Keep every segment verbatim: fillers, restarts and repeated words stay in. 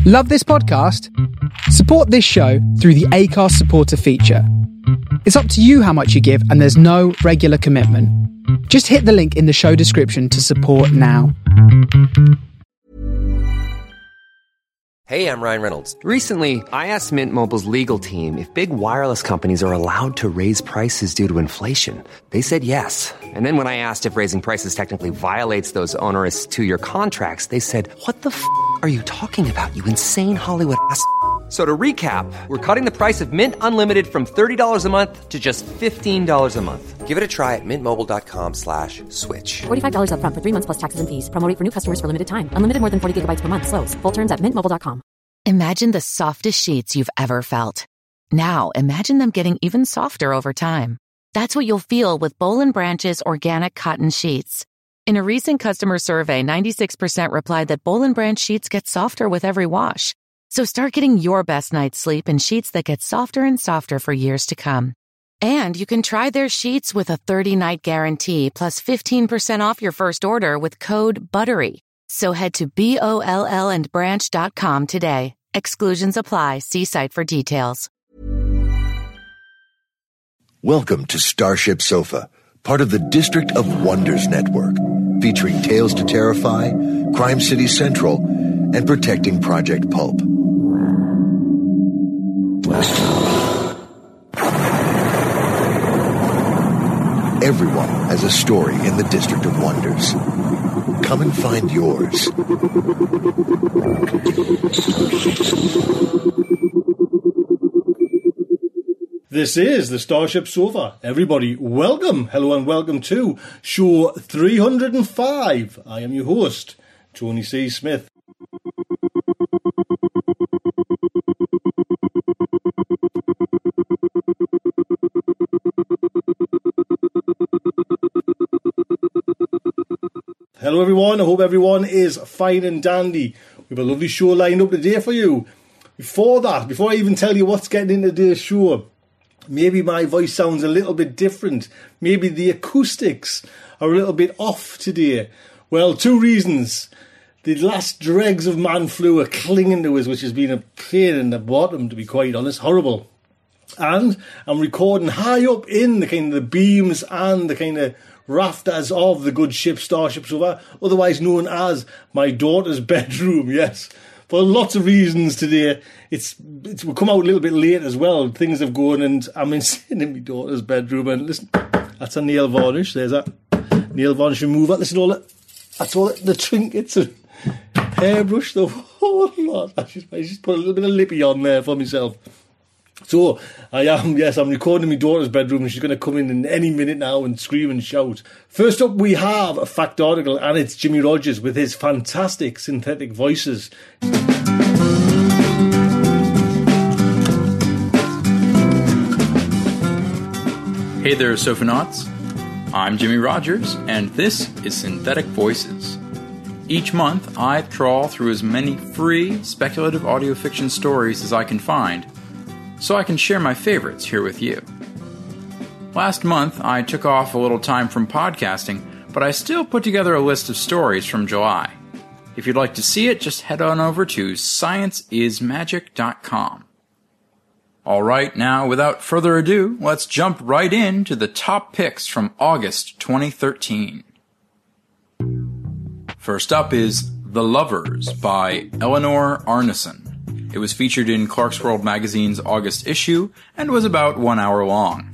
Love this podcast? Support this show through the Acast supporter feature. It's up to you how much you give, and there's no regular commitment. Just hit the link in the show description to support now. Hey, I'm Ryan Reynolds. Recently, I asked Mint Mobile's legal team if big wireless companies are allowed to raise prices due to inflation. They said yes. And then when I asked if raising prices technically violates those onerous two-year contracts, they said, what the f*** are you talking about, you insane Hollywood ass f- So to recap, we're cutting the price of Mint Unlimited from thirty dollars a month to just fifteen dollars a month. Give it a try at mintmobile.com slash switch. forty-five dollars up front for three months plus taxes and fees. Promo rate for new customers for limited time. Unlimited more than forty gigabytes per month. Slows full terms at mint mobile dot com. Imagine the softest sheets you've ever felt. Now imagine them getting even softer over time. That's what you'll feel with Boll and Branch's organic cotton sheets. In a recent customer survey, ninety-six percent replied that Boll and Branch sheets get softer with every wash. So start getting your best night's sleep in sheets that get softer and softer for years to come. And you can try their sheets with a thirty-night guarantee plus fifteen percent off your first order with code BUTTERY. So head to B O L L and branch dot com today. Exclusions apply. See site for details. Welcome to Starship Sofa, part of the District of Wonders Network, featuring Tales to Terrify, Crime City Central, and Protecting Project Pulp. Everyone has a story in the District of Wonders. Come and find yours. This is the Starship Sofa. Everybody, welcome, hello and welcome to show three hundred five. I am your host, Tony C. Smith. Hello everyone, I hope everyone is fine and dandy. We have a lovely show lined up today for you. Before that, before I even tell you what's getting into today's show, maybe my voice sounds a little bit different. Maybe the acoustics are a little bit off today. Well, two reasons. The last dregs of man flu are clinging to us, which has been a pain in the bottom, to be quite honest. Horrible. And I'm recording high up in the kind of the beams and the kind of rafters of the good ship Starship Sofa, otherwise known as my daughter's bedroom. Yes, for lots of reasons today. It's it's will come out a little bit late as well. Things have gone, and I'm in, in my daughter's bedroom. And listen, that's a nail varnish. There's that nail varnish remover. Listen, all that. That's all the trinkets and hairbrush, the whole lot. I just, I just put a little bit of lippy on there for myself. So, I am, yes, I'm recording in my daughter's bedroom, and she's going to come in in any minute now and scream and shout. First up, we have a fact article, and it's Jimmy Rogers with his fantastic synthetic voices. Hey there, Sofanauts. I'm Jimmy Rogers, and this is Synthetic Voices. Each month, I trawl through as many free, speculative audio fiction stories as I can find, so I can share my favorites here with you. Last month, I took off a little time from podcasting, but I still put together a list of stories from July. If you'd like to see it, just head on over to science is magic dot com. Alright, now without further ado, let's jump right into the top picks from August twenty thirteen. First up is The Lovers by Eleanor Arneson. It was featured in Clarkesworld magazine's August issue and was about one hour long.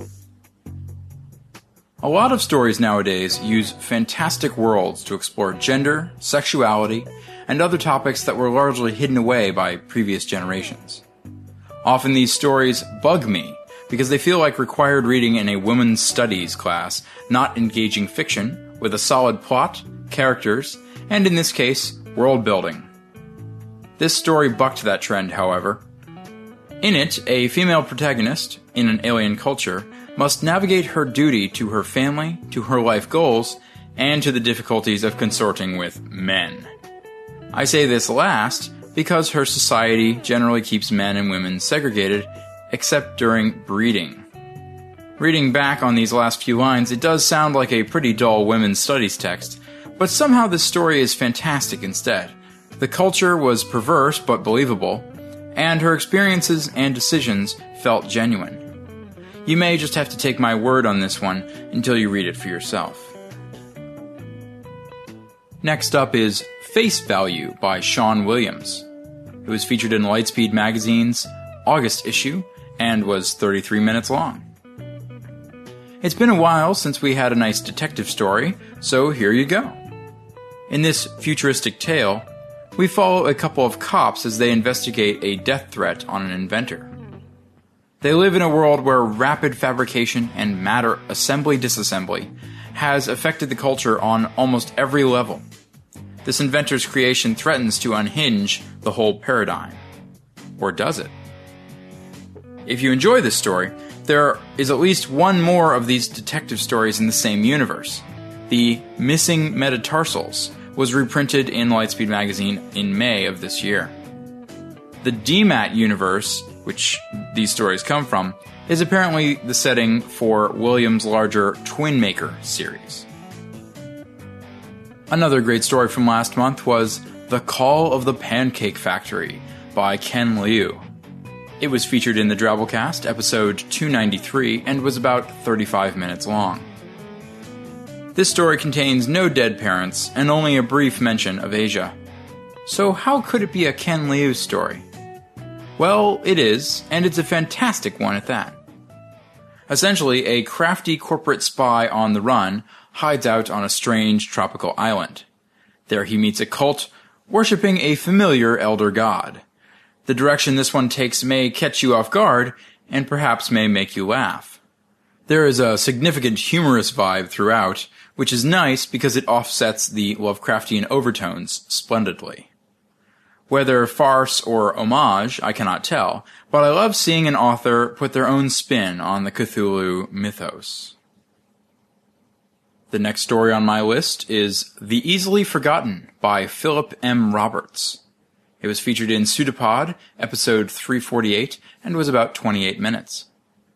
A lot of stories nowadays use fantastic worlds to explore gender, sexuality, and other topics that were largely hidden away by previous generations. Often these stories bug me because they feel like required reading in a women's studies class, not engaging fiction with a solid plot, characters, and in this case, world building. This story bucked that trend, however. In it, a female protagonist, in an alien culture, must navigate her duty to her family, to her life goals, and to the difficulties of consorting with men. I say this last because her society generally keeps men and women segregated, except during breeding. Reading back on these last few lines, it does sound like a pretty dull women's studies text, but somehow this story is fantastic instead. The culture was perverse but believable, and her experiences and decisions felt genuine. You may just have to take my word on this one until you read it for yourself. Next up is Face Value by Sean Williams. It was featured in Lightspeed Magazine's August issue and was thirty-three minutes long. It's been a while since we had a nice detective story, so here you go. In this futuristic tale, we follow a couple of cops as they investigate a death threat on an inventor. They live in a world where rapid fabrication and matter assembly-disassembly has affected the culture on almost every level. This inventor's creation threatens to unhinge the whole paradigm. Or does it? If you enjoy this story, there is at least one more of these detective stories in the same universe. The Missing Metatarsals was reprinted in Lightspeed Magazine in May of this year. The D MAT universe, which these stories come from, is apparently the setting for Williams' larger Twin Maker series. Another great story from last month was The Call of the Pancake Factory by Ken Liu. It was featured in the Drabblecast, episode two ninety-three, and was about thirty-five minutes long. This story contains no dead parents, and only a brief mention of Asia. So how could it be a Ken Liu story? Well, it is, and it's a fantastic one at that. Essentially, a crafty corporate spy on the run hides out on a strange tropical island. There he meets a cult worshipping a familiar elder god. The direction this one takes may catch you off guard, and perhaps may make you laugh. There is a significant humorous vibe throughout, which is nice because it offsets the Lovecraftian overtones splendidly. Whether farce or homage, I cannot tell, but I love seeing an author put their own spin on the Cthulhu mythos. The next story on my list is The Easily Forgotten by Philip M. Roberts. It was featured in Pseudopod, episode three forty-eight, and was about twenty-eight minutes.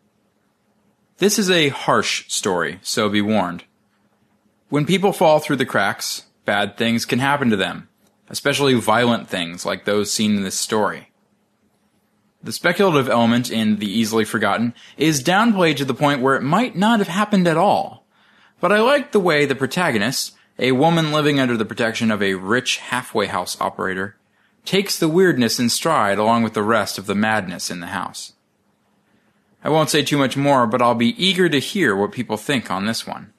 This is a harsh story, so be warned. When people fall through the cracks, bad things can happen to them, especially violent things like those seen in this story. The speculative element in The Easily Forgotten is downplayed to the point where it might not have happened at all. But I like the way the protagonist, a woman living under the protection of a rich halfway house operator, takes the weirdness in stride along with the rest of the madness in the house. I won't say too much more, but I'll be eager to hear what people think on this one.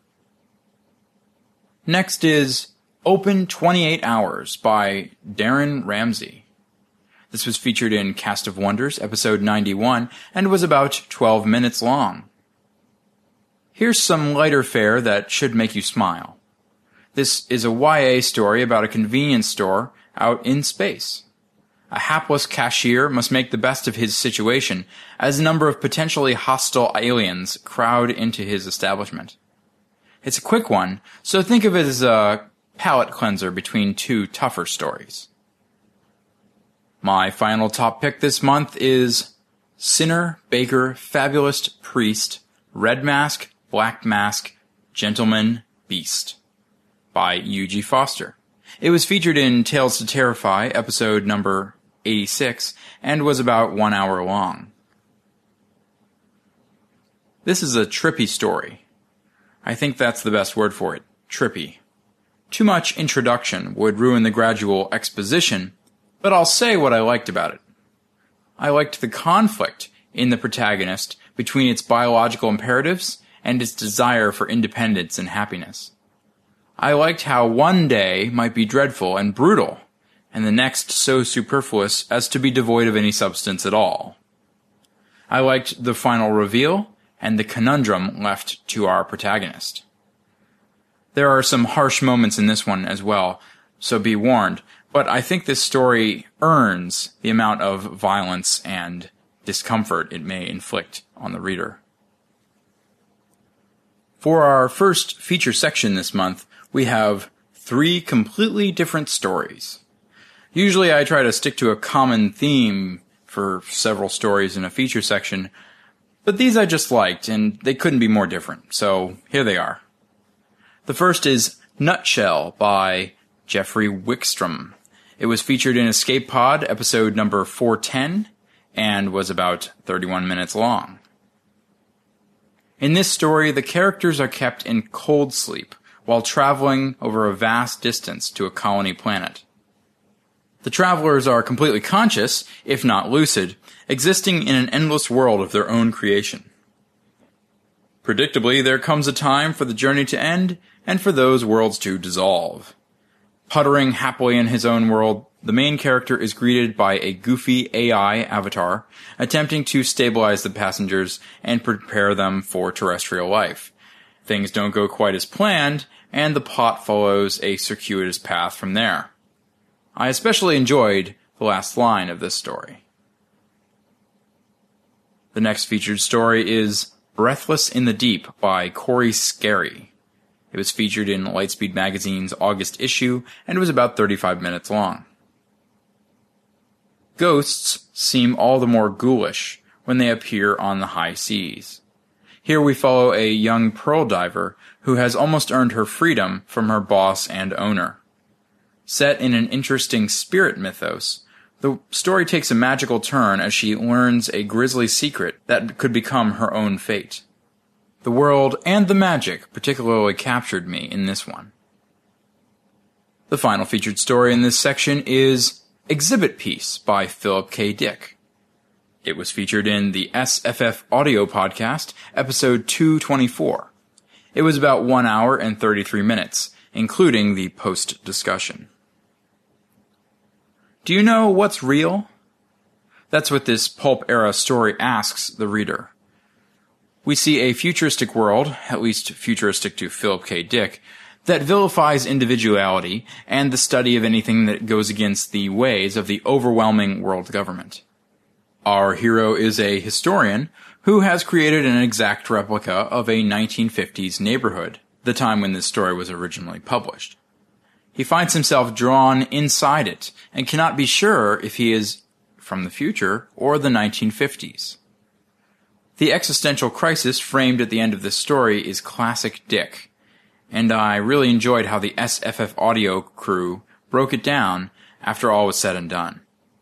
Next is Open twenty-eight hours by Darren Ramsey. This was featured in Cast of Wonders, episode ninety-one, and was about twelve minutes long. Here's some lighter fare that should make you smile. This is a Y A story about a convenience store out in space. A hapless cashier must make the best of his situation as a number of potentially hostile aliens crowd into his establishment. It's a quick one, so think of it as a palate cleanser between two tougher stories. My final top pick this month is Sinner, Baker, Fabulist, Priest, Red Mask, Black Mask, Gentleman, Beast by U G Foster. It was featured in Tales to Terrify, episode number eighty-six, and was about one hour long. This is a trippy story. I think that's the best word for it, trippy. Too much introduction would ruin the gradual exposition, but I'll say what I liked about it. I liked the conflict in the protagonist between its biological imperatives and its desire for independence and happiness. I liked how one day might be dreadful and brutal, and the next so superfluous as to be devoid of any substance at all. I liked the final reveal and the conundrum left to our protagonist. There are some harsh moments in this one as well, so be warned, but I think this story earns the amount of violence and discomfort it may inflict on the reader. For our first feature section this month, we have three completely different stories. Usually I try to stick to a common theme for several stories in a feature section, but these I just liked, and they couldn't be more different, so here they are. The first is Nutshell by Jeffrey Wickstrom. It was featured in Escape Pod, episode number four ten, and was about thirty-one minutes long. In this story, the characters are kept in cold sleep while traveling over a vast distance to a colony planet. The travelers are completely conscious, if not lucid, existing in an endless world of their own creation. Predictably, there comes a time for the journey to end and for those worlds to dissolve. Puttering happily in his own world, the main character is greeted by a goofy A I avatar attempting to stabilize the passengers and prepare them for terrestrial life. Things don't go quite as planned, and the plot follows a circuitous path from there. I especially enjoyed the last line of this story. The next featured story is Breathless in the Deep by Corey Scarry. It was featured in Lightspeed Magazine's August issue, and it was about thirty-five minutes long. Ghosts seem all the more ghoulish when they appear on the high seas. Here we follow a young pearl diver who has almost earned her freedom from her boss and owner. Set in an interesting spirit mythos, the story takes a magical turn as she learns a grisly secret that could become her own fate. The world and the magic particularly captured me in this one. The final featured story in this section is Exhibit Piece by Philip K. Dick. It was featured in the S F F Audio Podcast, episode two twenty-four. It was about one hour and thirty-three minutes, including the post-discussion. Do you know what's real? That's what this pulp-era story asks the reader. We see a futuristic world, at least futuristic to Philip K. Dick, that vilifies individuality and the study of anything that goes against the ways of the overwhelming world government. Our hero is a historian who has created an exact replica of a nineteen fifties neighborhood, the time when this story was originally published. He finds himself drawn inside it and cannot be sure if he is from the future or the nineteen fifties. The existential crisis framed at the end of this story is classic Dick, and I really enjoyed how the S F F Audio crew broke it down after all was said and done.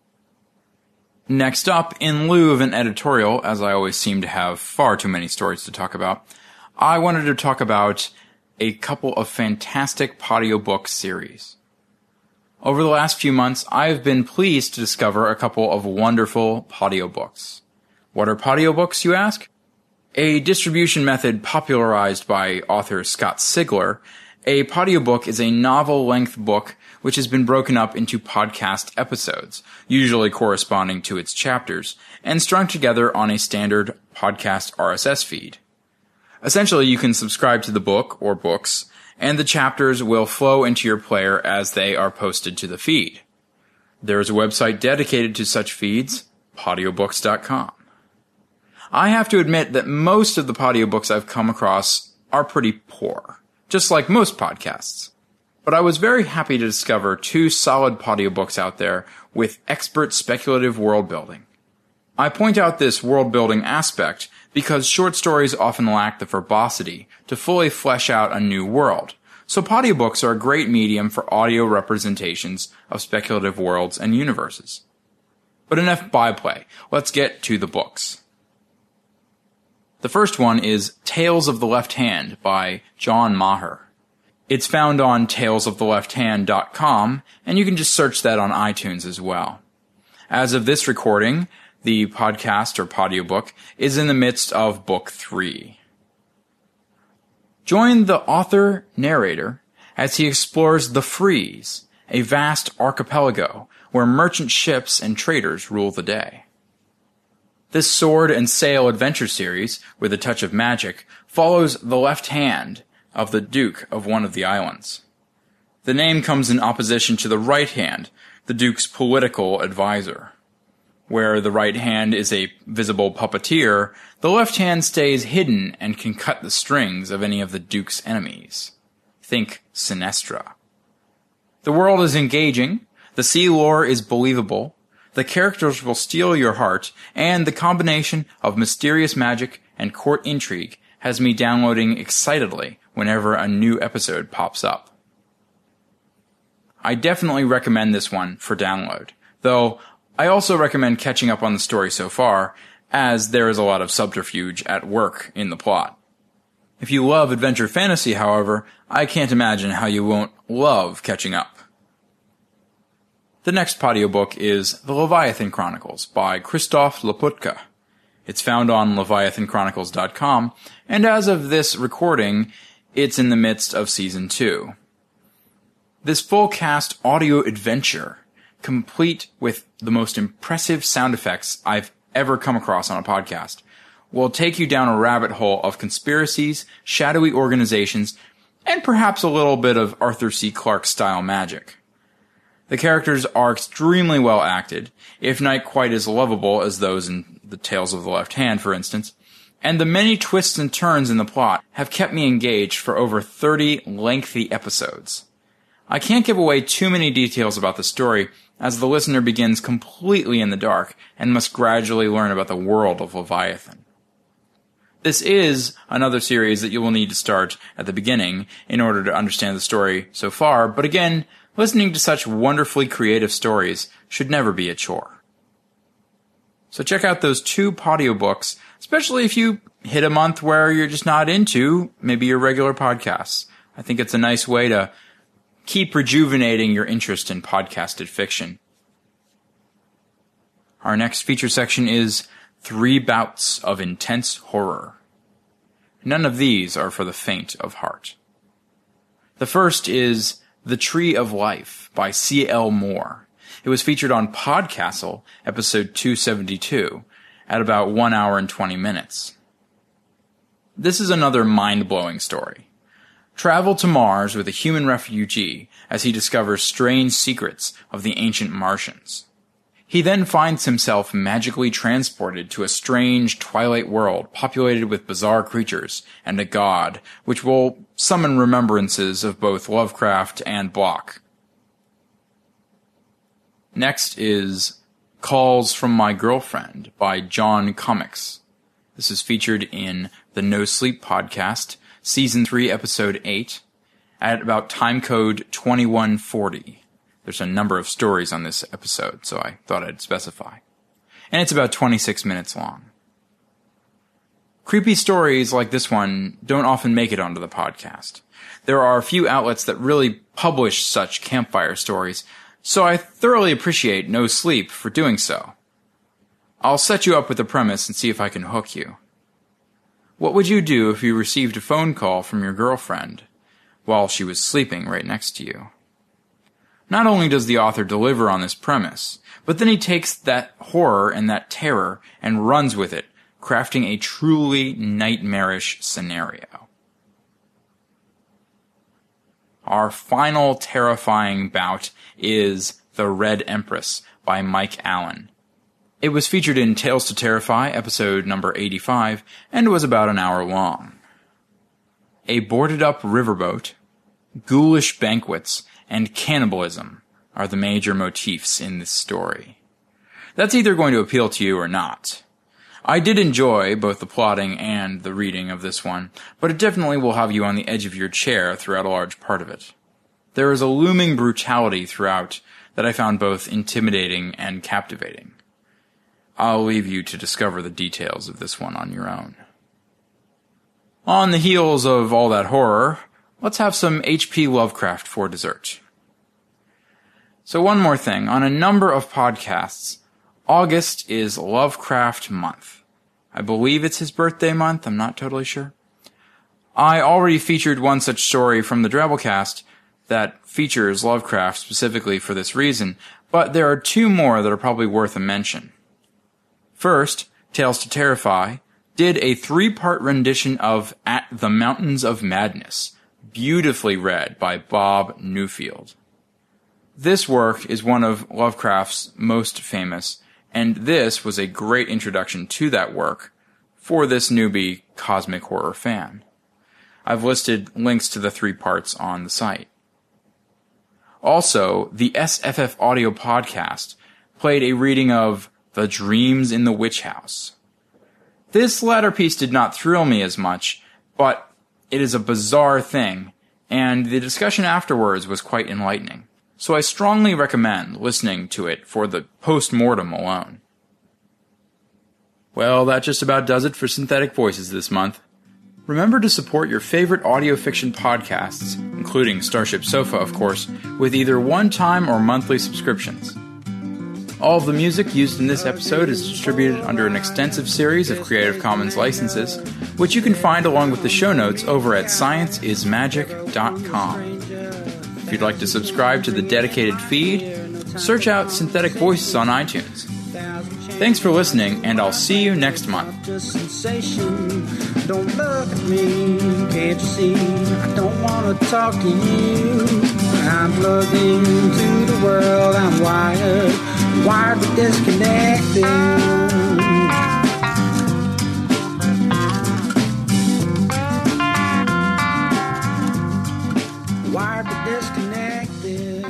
Next up, in lieu of an editorial, as I always seem to have far too many stories to talk about, I wanted to talk about a couple of fantastic Podiobook series. Over the last few months, I have been pleased to discover a couple of wonderful Podiobooks. What are Podiobooks, you ask? A distribution method popularized by author Scott Sigler, a Podiobook is a novel-length book which has been broken up into podcast episodes, usually corresponding to its chapters, and strung together on a standard podcast R S S feed. Essentially, you can subscribe to the book or books, and the chapters will flow into your player as they are posted to the feed. There is a website dedicated to such feeds, podiobooks dot com. I have to admit that most of the Podiobooks I've come across are pretty poor, just like most podcasts. But I was very happy to discover two solid Podiobooks out there with expert speculative world building. I point out this world building aspect because short stories often lack the verbosity to fully flesh out a new world, so Podiobooks are a great medium for audio representations of speculative worlds and universes. But enough byplay, let's get to the books. The first one is Tales of the Left Hand by John Maher. It's found on tales of the left hand dot com, and you can just search that on iTunes as well. As of this recording, the podcast or Podiobook is in the midst of Book three. Join the author-narrator as he explores the Frees, a vast archipelago where merchant ships and traders rule the day. This sword and sail adventure series, with a touch of magic, follows the left hand of the Duke of one of the islands. The name comes in opposition to the right hand, the Duke's political advisor. Where the right hand is a visible puppeteer, the left hand stays hidden and can cut the strings of any of the Duke's enemies. Think Sinestra. The world is engaging, the sea lore is believable, the characters will steal your heart, and the combination of mysterious magic and court intrigue has me downloading excitedly whenever a new episode pops up. I definitely recommend this one for download, though I also recommend catching up on the story so far, as there is a lot of subterfuge at work in the plot. If you love adventure fantasy, however, I can't imagine how you won't love catching up. The next audiobook is The Leviathan Chronicles by Krzysztof Laputka. It's found on leviathan chronicles dot com, and as of this recording, it's in the midst of Season two. This full-cast audio adventure, complete with the most impressive sound effects I've ever come across on a podcast, will take you down a rabbit hole of conspiracies, shadowy organizations, and perhaps a little bit of Arthur C. Clarke-style magic. The characters are extremely well acted, if not quite as lovable as those in The Tales of the Left Hand, for instance, and the many twists and turns in the plot have kept me engaged for over thirty lengthy episodes. I can't give away too many details about the story, as the listener begins completely in the dark and must gradually learn about the world of Leviathan. This is another series that you will need to start at the beginning in order to understand the story so far, but again, listening to such wonderfully creative stories should never be a chore. So check out those two audiobooks, especially if you hit a month where you're just not into maybe your regular podcasts. I think it's a nice way to keep rejuvenating your interest in podcasted fiction. Our next feature section is Three Bouts of Intense Horror. None of these are for the faint of heart. The first is The Tree of Life by C L Moore. It was featured on Podcastle, episode two seventy-two, at about one hour and twenty minutes. This is another mind-blowing story. Travel to Mars with a human refugee as he discovers strange secrets of the ancient Martians. He then finds himself magically transported to a strange twilight world populated with bizarre creatures and a god, which will summon remembrances of both Lovecraft and Bloch. Next is Calls from My Girlfriend by John Comics. This is featured in the No Sleep podcast, Season three, Episode eight, at about timecode twenty-one forty. There's a number of stories on this episode, so I thought I'd specify. And it's about twenty-six minutes long. Creepy stories like this one don't often make it onto the podcast. There are a few outlets that really publish such campfire stories, so I thoroughly appreciate No Sleep for doing so. I'll set you up with a premise and see if I can hook you. What would you do if you received a phone call from your girlfriend while she was sleeping right next to you? Not only does the author deliver on this premise, but then he takes that horror and that terror and runs with it, crafting a truly nightmarish scenario. Our final terrifying bout is The Red Empress by Mike Allen. It was featured in Tales to Terrify, episode number eighty-five, and was about an hour long. A boarded-up riverboat, ghoulish banquets, and cannibalism are the major motifs in this story. That's either going to appeal to you or not. I did enjoy both the plotting and the reading of this one, but it definitely will have you on the edge of your chair throughout a large part of it. There is a looming brutality throughout that I found both intimidating and captivating. I'll leave you to discover the details of this one on your own. On the heels of all that horror, let's have some H P Lovecraft for dessert. So one more thing. On a number of podcasts, August is Lovecraft month. I believe it's his birthday month. I'm not totally sure. I already featured one such story from the Drabblecast that features Lovecraft specifically for this reason, but there are two more that are probably worth a mention. First, Tales to Terrify did a three-part rendition of At the Mountains of Madness, beautifully read by Bob Newfield. This work is one of Lovecraft's most famous, and this was a great introduction to that work for this newbie cosmic horror fan. I've listed links to the three parts on the site. Also, the S F F Audio podcast played a reading of The Dreams in the Witch House. This latter piece did not thrill me as much, but it is a bizarre thing, and the discussion afterwards was quite enlightening. so I strongly recommend listening to it for the post-mortem alone. Well, that just about does it for Synthetic Voices this month. Remember to support your favorite audio fiction podcasts, including Starship Sofa, of course, with either one-time or monthly subscriptions. All of the music used in this episode is distributed under an extensive series of Creative Commons licenses, which you can find along with the show notes over at science is magic dot com. If you'd like to subscribe to the dedicated feed, search out Synthetic Voices on iTunes. Thanks for listening, and I'll see you next month. Don't look at me, can't you see? I don't want to talk to you. I'm plugged into the world, I'm wired, wired but disconnected. Wired but disconnected.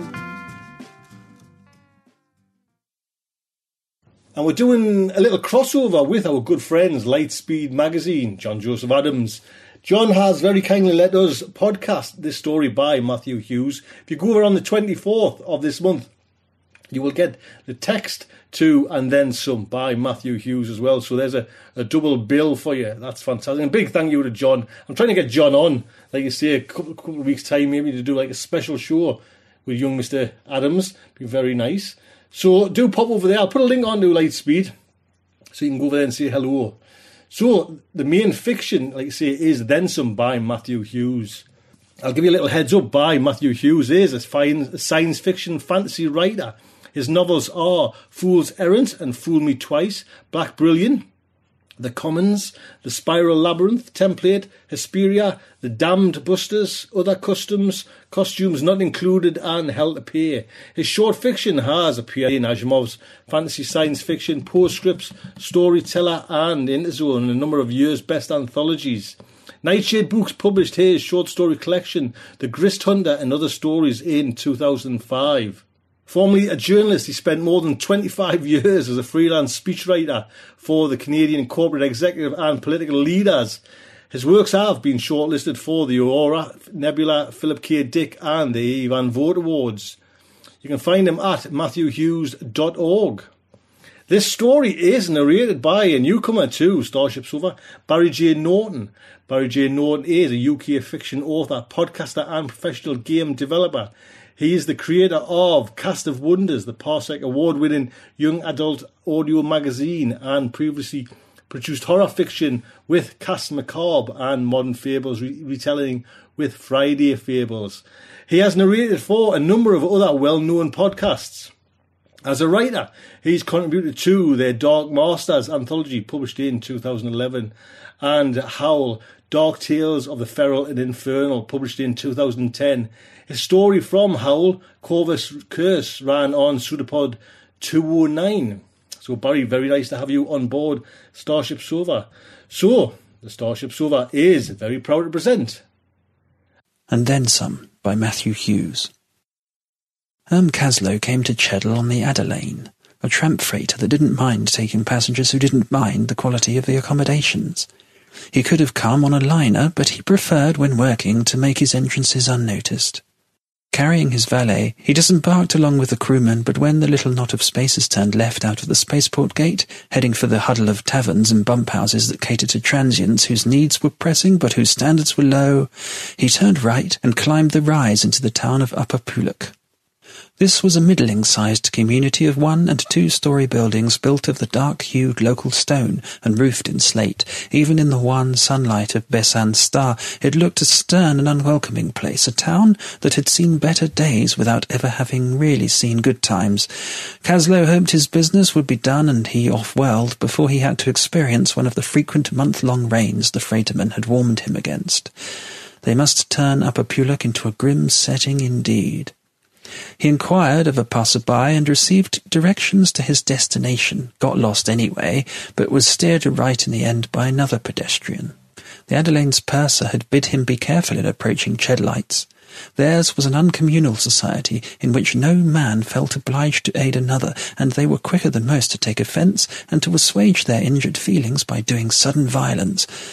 And we're doing a little crossover with our good friends Lightspeed Magazine, John Joseph Adams. John has very kindly let us podcast this story by Matthew Hughes. If you go over on the twenty-fourth of this month, you will get the text to And Then Some by Matthew Hughes as well. So there's a, a double bill for you. That's fantastic. And a big thank you to John. I'm trying to get John on, like you say, a couple, couple of weeks' time, maybe to do like a special show with young Mister Adams. Be very nice. So do pop over there. I'll put a link on to Lightspeed so you can go over there and say hello. So the main fiction, like I say, is Then Some by Matthew Hughes. I'll give you a little heads up by Matthew Hughes is a fine science fiction fantasy writer. His novels are Fool's Errand and Fool Me Twice, Black Brilliant, The Commons, The Spiral Labyrinth, Template, Hesperia, The Damned Busters, Other Customs, Costumes Not Included, and Hell to Pay. His short fiction has appeared in Asimov's fantasy science fiction, Postscripts, Storyteller, and Interzone, in a number of years' best anthologies. Nightshade Books published his short story collection, The Grist Hunter and Other Stories, in two thousand five. Formerly a journalist, he spent more than twenty-five years as a freelance speechwriter for the Canadian corporate executive and political leaders. His works have been shortlisted for the Aurora, Nebula, Philip K. Dick and the Ivan Vogt Awards. You can find him at matthew hughes dot org. This story is narrated by a newcomer to Starship Sofa, Barry J. Norton. Barry J. Norton is a U K fiction author, podcaster and professional game developer. He is the creator of Cast of Wonders, the Parsec award-winning young adult audio magazine, and previously produced horror fiction with Cast Macabre and Modern Fables re- retelling with Friday Fables. He has narrated for a number of other well-known podcasts. As a writer, he's contributed to their Dark Masters anthology, published in two thousand eleven, and Howl, Dark Tales of the Feral and Infernal, published in two thousand ten. His story from Howl, Corvus Curse, ran on Pseudopod two oh nine. So, Barry, very nice to have you on board Starship Sofa. So, the Starship Sofa is very proud to present And Then Some by Matthew Hughes. Herm Kaslow came to Cheddle on the Adelaine, a tramp freighter that didn't mind taking passengers who didn't mind the quality of the accommodations. He could have come on a liner, but he preferred, when working, to make his entrances unnoticed. Carrying his valet, he disembarked along with the crewmen, but when the little knot of spacers turned left out of the spaceport gate, heading for the huddle of taverns and bump houses that catered to transients whose needs were pressing but whose standards were low, he turned right and climbed the rise into the town of Upper Puluk. This was a middling-sized community of one- and two-storey buildings built of the dark-hued local stone and roofed in slate. Even in the wan sunlight of Besan Star, it looked a stern and unwelcoming place, a town that had seen better days without ever having really seen good times. Kaslow hoped his business would be done and he off-world before he had to experience one of the frequent month-long rains the freighterman had warned him against. They must turn Upper Puluk into a grim setting indeed. He inquired of a passer-by and received directions to his destination, got lost anyway, but was steered right in the end by another pedestrian. The Adelaine's purser had bid him be careful in approaching Cheddleites. Theirs was an uncommunal society in which no man felt obliged to aid another, and they were quicker than most to take offence and to assuage their injured feelings by doing sudden violence.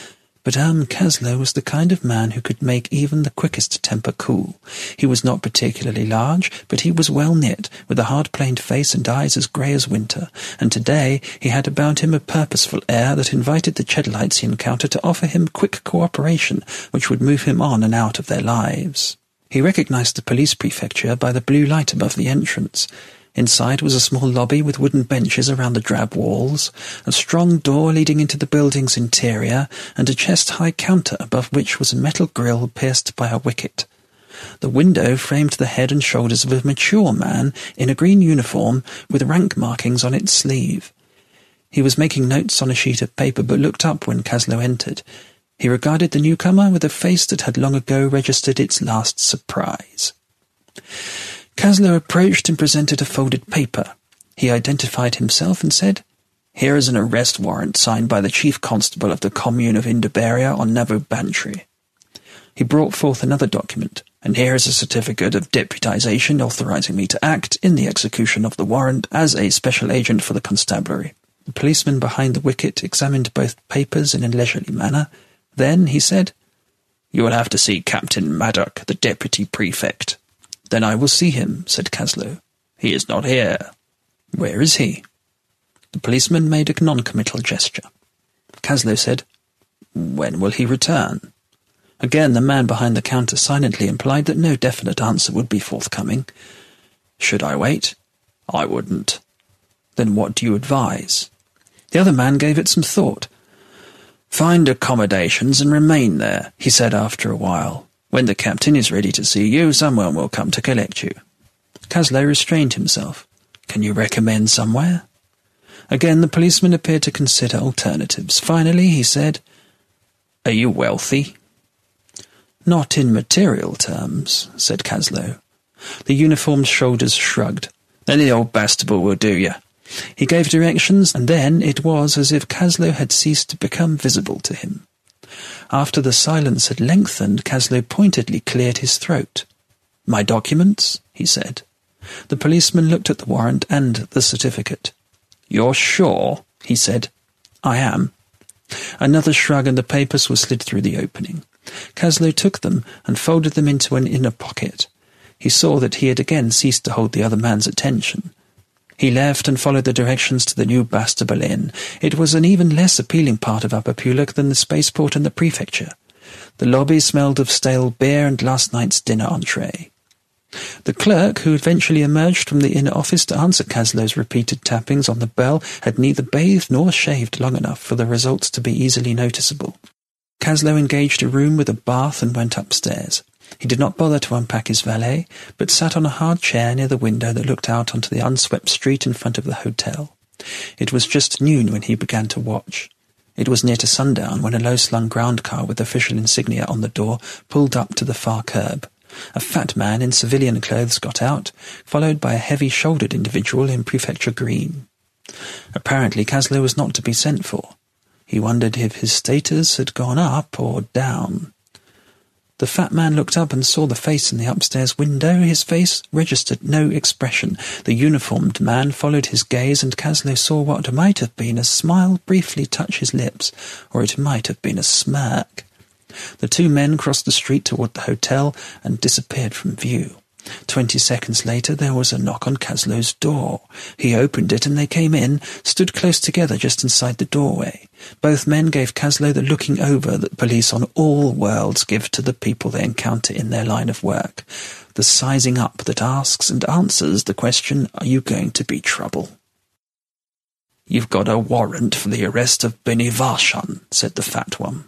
But Herm Kaslow was the kind of man who could make even the quickest temper cool. He was not particularly large, but he was well knit, with a hard-planed face and eyes as grey as winter, and today he had about him a purposeful air that invited the Cheddleites he encountered to offer him quick cooperation, which would move him on and out of their lives. He recognised the police prefecture by the blue light above the entrance. Inside was a small lobby with wooden benches around the drab walls, a strong door leading into the building's interior, and a chest-high counter above which was a metal grille pierced by a wicket. The window framed the head and shoulders of a mature man in a green uniform with rank markings on its sleeve. He was making notes on a sheet of paper, but looked up when Kaslow entered. He regarded the newcomer with a face that had long ago registered its last surprise. Kaslow approached and presented a folded paper. He identified himself and said, "Here is an arrest warrant signed by the chief constable of the commune of Inderberria on Navo Bantry." He brought forth another document, "And here is a certificate of deputization authorizing me to act in the execution of the warrant as a special agent for the constabulary." The policeman behind the wicket examined both papers in a leisurely manner. Then he said, "You will have to see Captain Maddock, the deputy prefect." "Then I will see him," said Kaslow. "He is not here." "Where is he?" The policeman made a non-committal gesture. Kaslow said, "When will he return?" Again the man behind the counter silently implied that no definite answer would be forthcoming. "Should I wait?" "I wouldn't." "Then what do you advise?" The other man gave it some thought. "Find accommodations and remain there," he said after a while. "When the captain is ready to see you, someone will come to collect you." Kaslow restrained himself. "Can you recommend somewhere?" Again the policeman appeared to consider alternatives. Finally he said, "Are you wealthy?" "Not in material terms," said Kaslow. The uniformed shoulders shrugged. "Then the old Bastable will do you." He gave directions, and then it was as if Kaslow had ceased to become visible to him. After the silence had lengthened, Kaslow pointedly cleared his throat. "My documents?" he said. The policeman looked at the warrant and the certificate. "You're sure?" he said. "I am." Another shrug and the papers were slid through the opening. Kaslow took them and folded them into an inner pocket. He saw that he had again ceased to hold the other man's attention. He left and followed the directions to the new Bastable Inn. It was an even less appealing part of Upper Pulak than the spaceport and the prefecture. The lobby smelled of stale beer and last night's dinner entree. The clerk, who eventually emerged from the inner office to answer Kaslow's repeated tappings on the bell, had neither bathed nor shaved long enough for the results to be easily noticeable. Kaslow engaged a room with a bath and went upstairs. He did not bother to unpack his valet, but sat on a hard chair near the window that looked out onto the unswept street in front of the hotel. It was just noon when he began to watch. It was near to sundown when a low-slung ground car with official insignia on the door pulled up to the far curb. A fat man in civilian clothes got out, followed by a heavy-shouldered individual in prefecture green. Apparently Kaslow was not to be sent for. He wondered if his status had gone up or down. The fat man looked up and saw the face in the upstairs window. His face registered no expression. The uniformed man followed his gaze, and Kaslow saw what might have been a smile briefly touch his lips, or it might have been a smirk. The two men crossed the street toward the hotel and disappeared from view. Twenty seconds later there was a knock on Kaslow's door. He opened it and they came in, stood close together just inside the doorway. Both men gave Kaslow the looking over that police on all worlds give to the people they encounter in their line of work. The sizing up that asks and answers the question, are you going to be trouble? "You've got a warrant for the arrest of Benny Varshan," said the fat one.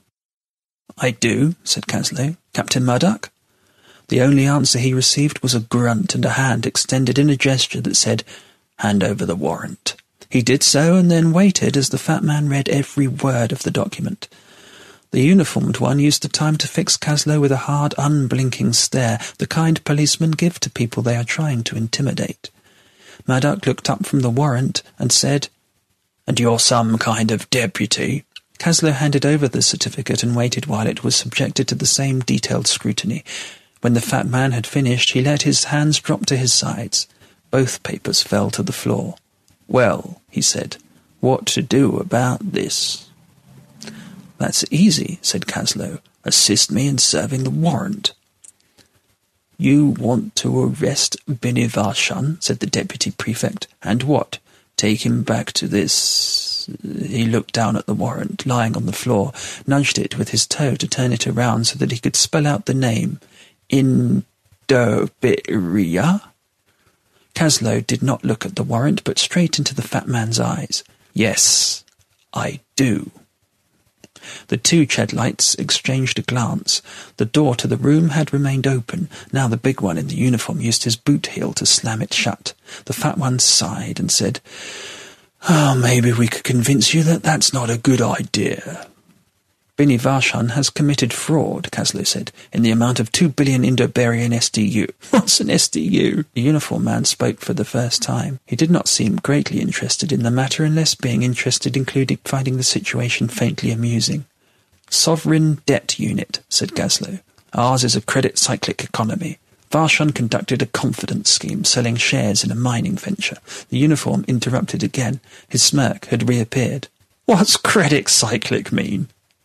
"I do," said Kaslow. "Captain Murdoch?" The only answer he received was a grunt and a hand extended in a gesture that said, "Hand over the warrant." He did so and then waited as the fat man read every word of the document. The uniformed one used the time to fix Kaslow with a hard, unblinking stare, the kind policemen give to people they are trying to intimidate. Murdoch looked up from the warrant and said, "And you're some kind of deputy?" Kaslow handed over the certificate and waited while it was subjected to the same detailed scrutiny. When the fat man had finished, he let his hands drop to his sides. Both papers fell to the floor. "Well," he said, "what to do about this?" "That's easy," said Kaslow. "Assist me in serving the warrant." "You want to arrest Benivarshan," said the deputy prefect. "And what? Take him back to this—" He looked down at the warrant, lying on the floor, nudged it with his toe to turn it around so that he could spell out the name. "Indobiria?" Kaslow did not look at the warrant, but straight into the fat man's eyes. "Yes, I do." The two Chedlites exchanged a glance. The door to the room had remained open. Now the big one in the uniform used his boot heel to slam it shut. The fat one sighed and said, "Oh, maybe we could convince you that that's not a good idea." "Benivarshan has committed fraud," Kaslow said, "in the amount of two billion Indo-Barian S D U. What's an S D U? The uniform man spoke for the first time. He did not seem greatly interested in the matter, unless being interested included finding the situation faintly amusing. "Sovereign Debt Unit," said Kaslow. "Ours is a credit cyclic economy. Varshan conducted a confidence scheme, selling shares in a mining venture." The uniform interrupted again. His smirk had reappeared. "What's credit cyclic mean?"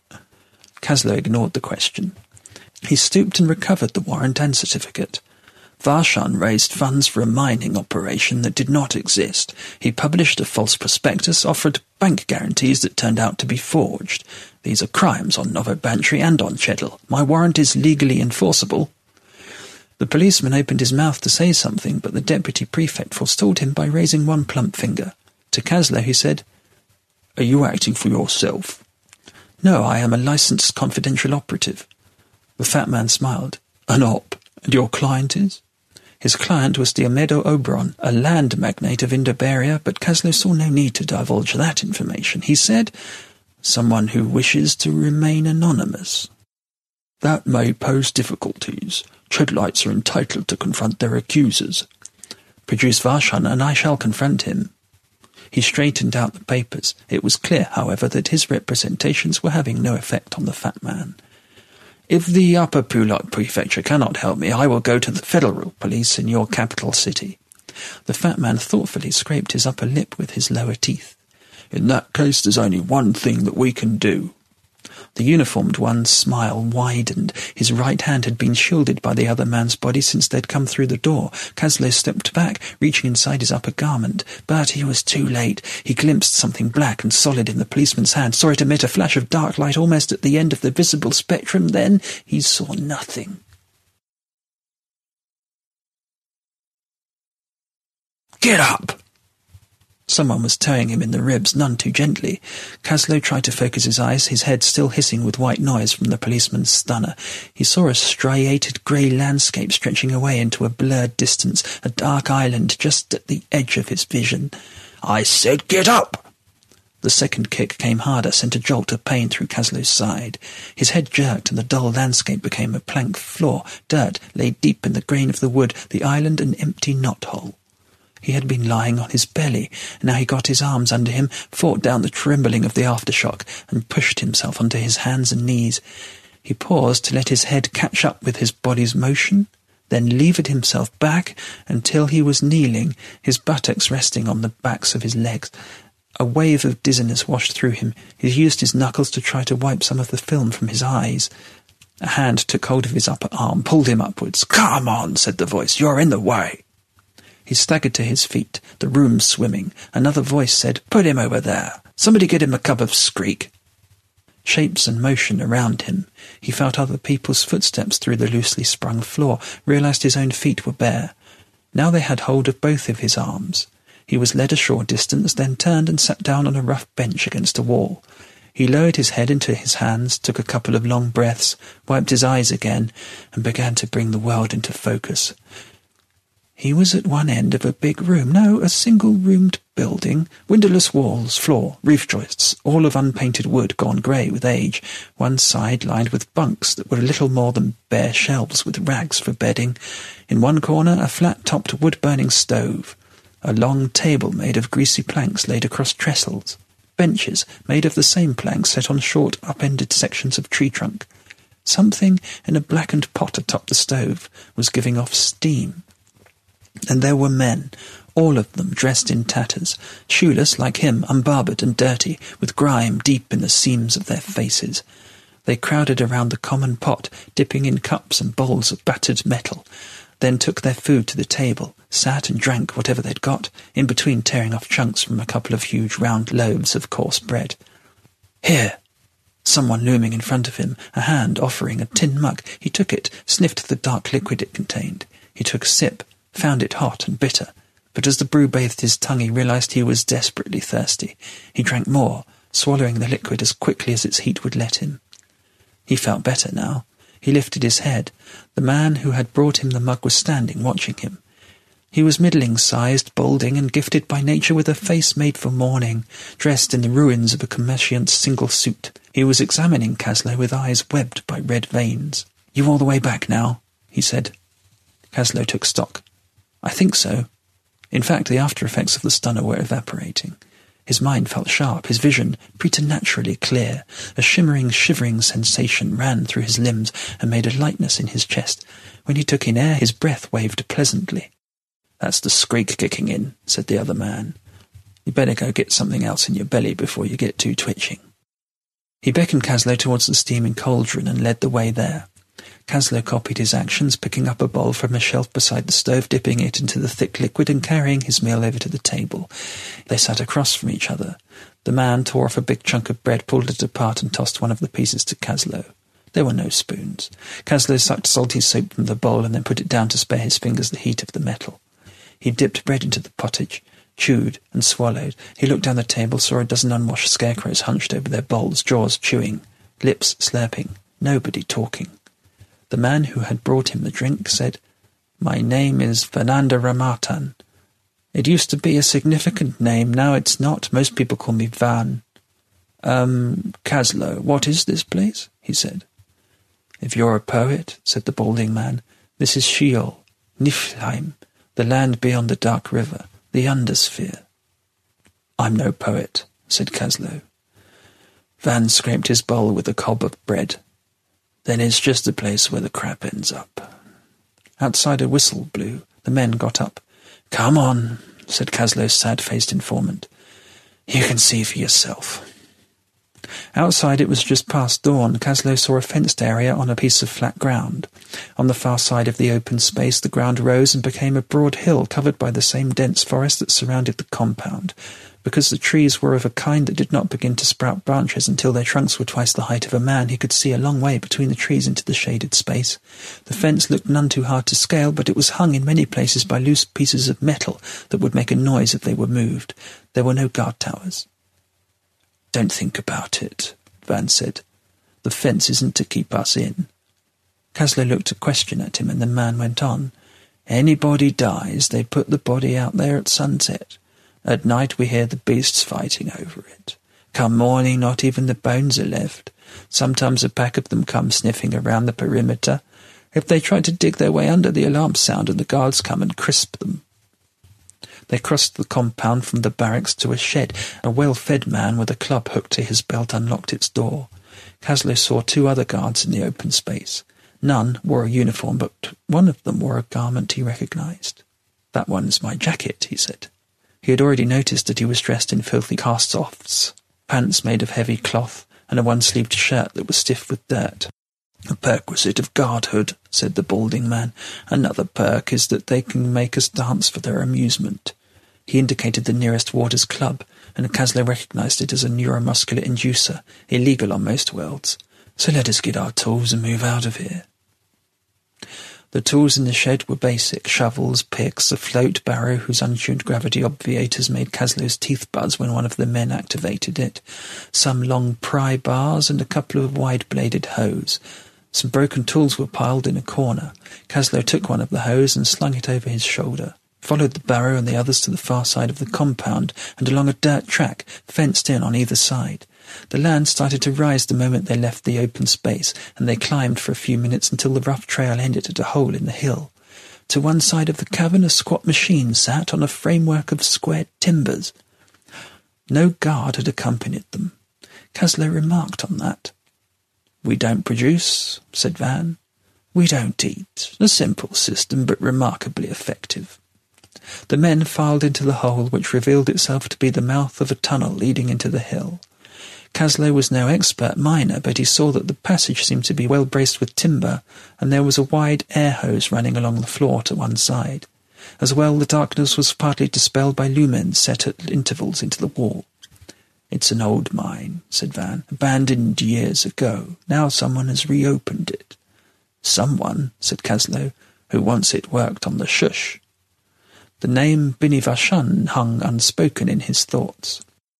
Kaslow ignored the question. He stooped and recovered the warrant and certificate. Varshan raised funds for a mining operation that did not exist. He published a false prospectus, offered bank guarantees that turned out to be forged. These are crimes on Novobantry and on Cheddle. My warrant is legally enforceable. The policeman opened his mouth to say something, but the deputy prefect forestalled him by raising one plump finger. To Kaslow he said, "Are you acting for yourself?" "No, I am a licensed confidential operative." The fat man smiled. "An op? And your client is?" His client was Diomedo Oberon, a land magnate of Indobaria, but Kaslow saw no need to divulge that information. He said, "Someone who wishes to remain anonymous." "That may pose difficulties. Chedlites are entitled to confront their accusers." "Produce Varshan, and I shall confront him." He straightened out the papers. It was clear, however, that his representations were having no effect on the fat man. "If the Upper Pulak Prefecture cannot help me, I will go to the federal police in your capital city." The fat man thoughtfully scraped his upper lip with his lower teeth. "In that case, there's only one thing that we can do." The uniformed one's smile widened. His right hand had been shielded by the other man's body since they'd come through the door. Kaslow stepped back, reaching inside his upper garment. But he was too late. He glimpsed something black and solid in the policeman's hand, saw it emit a flash of dark light almost at the end of the visible spectrum. Then he saw nothing. "Get up!" Someone was towing him in the ribs, none too gently. Kaslow tried to focus his eyes, his head still hissing with white noise from the policeman's stunner. He saw a striated grey landscape stretching away into a blurred distance, a dark island just at the edge of his vision. "I said get up!" The second kick came harder, sent a jolt of pain through Kaslow's side. His head jerked, and the dull landscape became a plank floor. Dirt lay deep in the grain of the wood, the island an empty knothole. He had been lying on his belly, and now he got his arms under him, fought down the trembling of the aftershock, and pushed himself onto his hands and knees. He paused to let his head catch up with his body's motion, then levered himself back until he was kneeling, his buttocks resting on the backs of his legs. A wave of dizziness washed through him. He used his knuckles to try to wipe some of the film from his eyes. A hand took hold of his upper arm, pulled him upwards. "Come on," said the voice. "You're in the way." He staggered to his feet, the room swimming. Another voice said, "Put him over there. Somebody get him a cup of Skreek." Shapes and motion around him. He felt other people's footsteps through the loosely sprung floor, realized his own feet were bare. Now they had hold of both of his arms. He was led a short distance, then turned and sat down on a rough bench against a wall. He lowered his head into his hands, took a couple of long breaths, wiped his eyes again, and began to bring the world into focus. He was at one end of a big room, no, a single-roomed building, windowless walls, floor, roof joists, all of unpainted wood gone grey with age, one side lined with bunks that were little more than bare shelves with rags for bedding. In one corner a flat-topped wood-burning stove, a long table made of greasy planks laid across trestles, benches made of the same planks set on short, up-ended sections of tree trunk. Something in a blackened pot atop the stove was giving off steam. And there were men, all of them dressed in tatters, shoeless like him, unbarbered and dirty, with grime deep in the seams of their faces. They crowded around the common pot, dipping in cups and bowls of battered metal, then took their food to the table, sat and drank whatever they'd got, in between tearing off chunks from a couple of huge round loaves of coarse bread. "Here!" Someone looming in front of him, a hand offering a tin mug. He took it, sniffed the dark liquid it contained. He took a sip, found it hot and bitter, but as the brew bathed his tongue he realised he was desperately thirsty. He drank more, swallowing the liquid as quickly as its heat would let him. He felt better now. He lifted his head. The man who had brought him the mug was standing, watching him. He was middling-sized, balding, and gifted by nature with a face made for mourning, dressed in the ruins of a commerciant's single suit. He was examining Kaslow with eyes webbed by red veins. "You all the way back now?" he said. Kaslow took stock. "I think so." In fact, the after-effects of the stunner were evaporating. His mind felt sharp, his vision preternaturally clear. A shimmering, shivering sensation ran through his limbs and made a lightness in his chest. When he took in air, his breath waved pleasantly. "That's the screak kicking in," said the other man. "You better go get something else in your belly before you get too twitching." He beckoned Kaslow towards the steaming cauldron and led the way there. Kaslow copied his actions, picking up a bowl from a shelf beside the stove, dipping it into the thick liquid and carrying his meal over to the table. They sat across from each other. The man tore off a big chunk of bread, pulled it apart and tossed one of the pieces to Kaslow. There were no spoons. Kaslow sucked salty soap from the bowl and then put it down to spare his fingers the heat of the metal. He dipped bread into the pottage, chewed and swallowed. He looked down the table, saw a dozen unwashed scarecrows hunched over their bowls, jaws chewing, lips slurping, nobody talking. The man who had brought him the drink said, "My name is Fernando Ramatan. It used to be a significant name, now it's not. Most people call me Van." Um, Kaslow, what is this place?" he said. "If you're a poet," said the balding man, "this is Sheol, Niflheim, the land beyond the dark river, the undersphere." "I'm no poet," said Kaslow. Van scraped his bowl with a cob of bread. "Then it's just a place where the crap ends up." Outside a whistle blew. The men got up. "Come on," said Kaslow's sad-faced informant. "You can see for yourself." Outside it was just past dawn. Kaslow saw a fenced area on a piece of flat ground. On the far side of the open space the ground rose and became a broad hill covered by the same dense forest that surrounded the compound. Because the trees were of a kind that did not begin to sprout branches until their trunks were twice the height of a man, he could see a long way between the trees into the shaded space. The fence looked none too hard to scale, but it was hung in many places by loose pieces of metal that would make a noise if they were moved. There were no guard towers. "Don't think about it," Van said. "The fence isn't to keep us in." Kaslow looked a question at him, and the man went on. "Anybody dies, they put the body out there at sunset. At night we hear the beasts fighting over it. Come morning, not even the bones are left. Sometimes a pack of them come sniffing around the perimeter. If they try to dig their way under, the alarms sound and the guards come and crisp them." They crossed the compound from the barracks to a shed. A well-fed man with a club hooked to his belt unlocked its door. Kaslow saw two other guards in the open space. None wore a uniform, but one of them wore a garment he recognised. "That one's my jacket," he said. He had already noticed that he was dressed in filthy cast-offs, pants made of heavy cloth, and a one-sleeved shirt that was stiff with dirt. "A perquisite of guardhood," said the balding man. "Another perk is that they can make us dance for their amusement." He indicated the nearest warder's club, and Kaslow recognised it as a neuromuscular inducer, illegal on most worlds. "So let us get our tools and move out of here." The tools in the shed were basic: shovels, picks, a float barrow whose untuned gravity obviators made Kaslow's teeth buzz when one of the men activated it, some long pry bars, and a couple of wide-bladed hoes. Some broken tools were piled in a corner. Kaslow took one of the hoes and slung it over his shoulder, followed the barrow and the others to the far side of the compound and along a dirt track fenced in on either side. The land started to rise the moment they left the open space, and they climbed for a few minutes until the rough trail ended at a hole in the hill. To one side of the cavern a squat machine sat on a framework of squared timbers. No guard had accompanied them. Kaslow remarked on that. "We don't produce," said Van. "We don't eat. A simple system, but remarkably effective." The men filed into the hole, which revealed itself to be the mouth of a tunnel leading into the hill. Caslow was no expert miner, but he saw that the passage seemed to be well braced with timber, and there was a wide air hose running along the floor to one side. As well, the darkness was partly dispelled by lumens set at intervals into the wall. "It's an old mine," said Van, "abandoned years ago. Now someone has reopened it." "Someone," said Caslow, "who once it worked on the shush." The name Binivashun hung unspoken in his thoughts.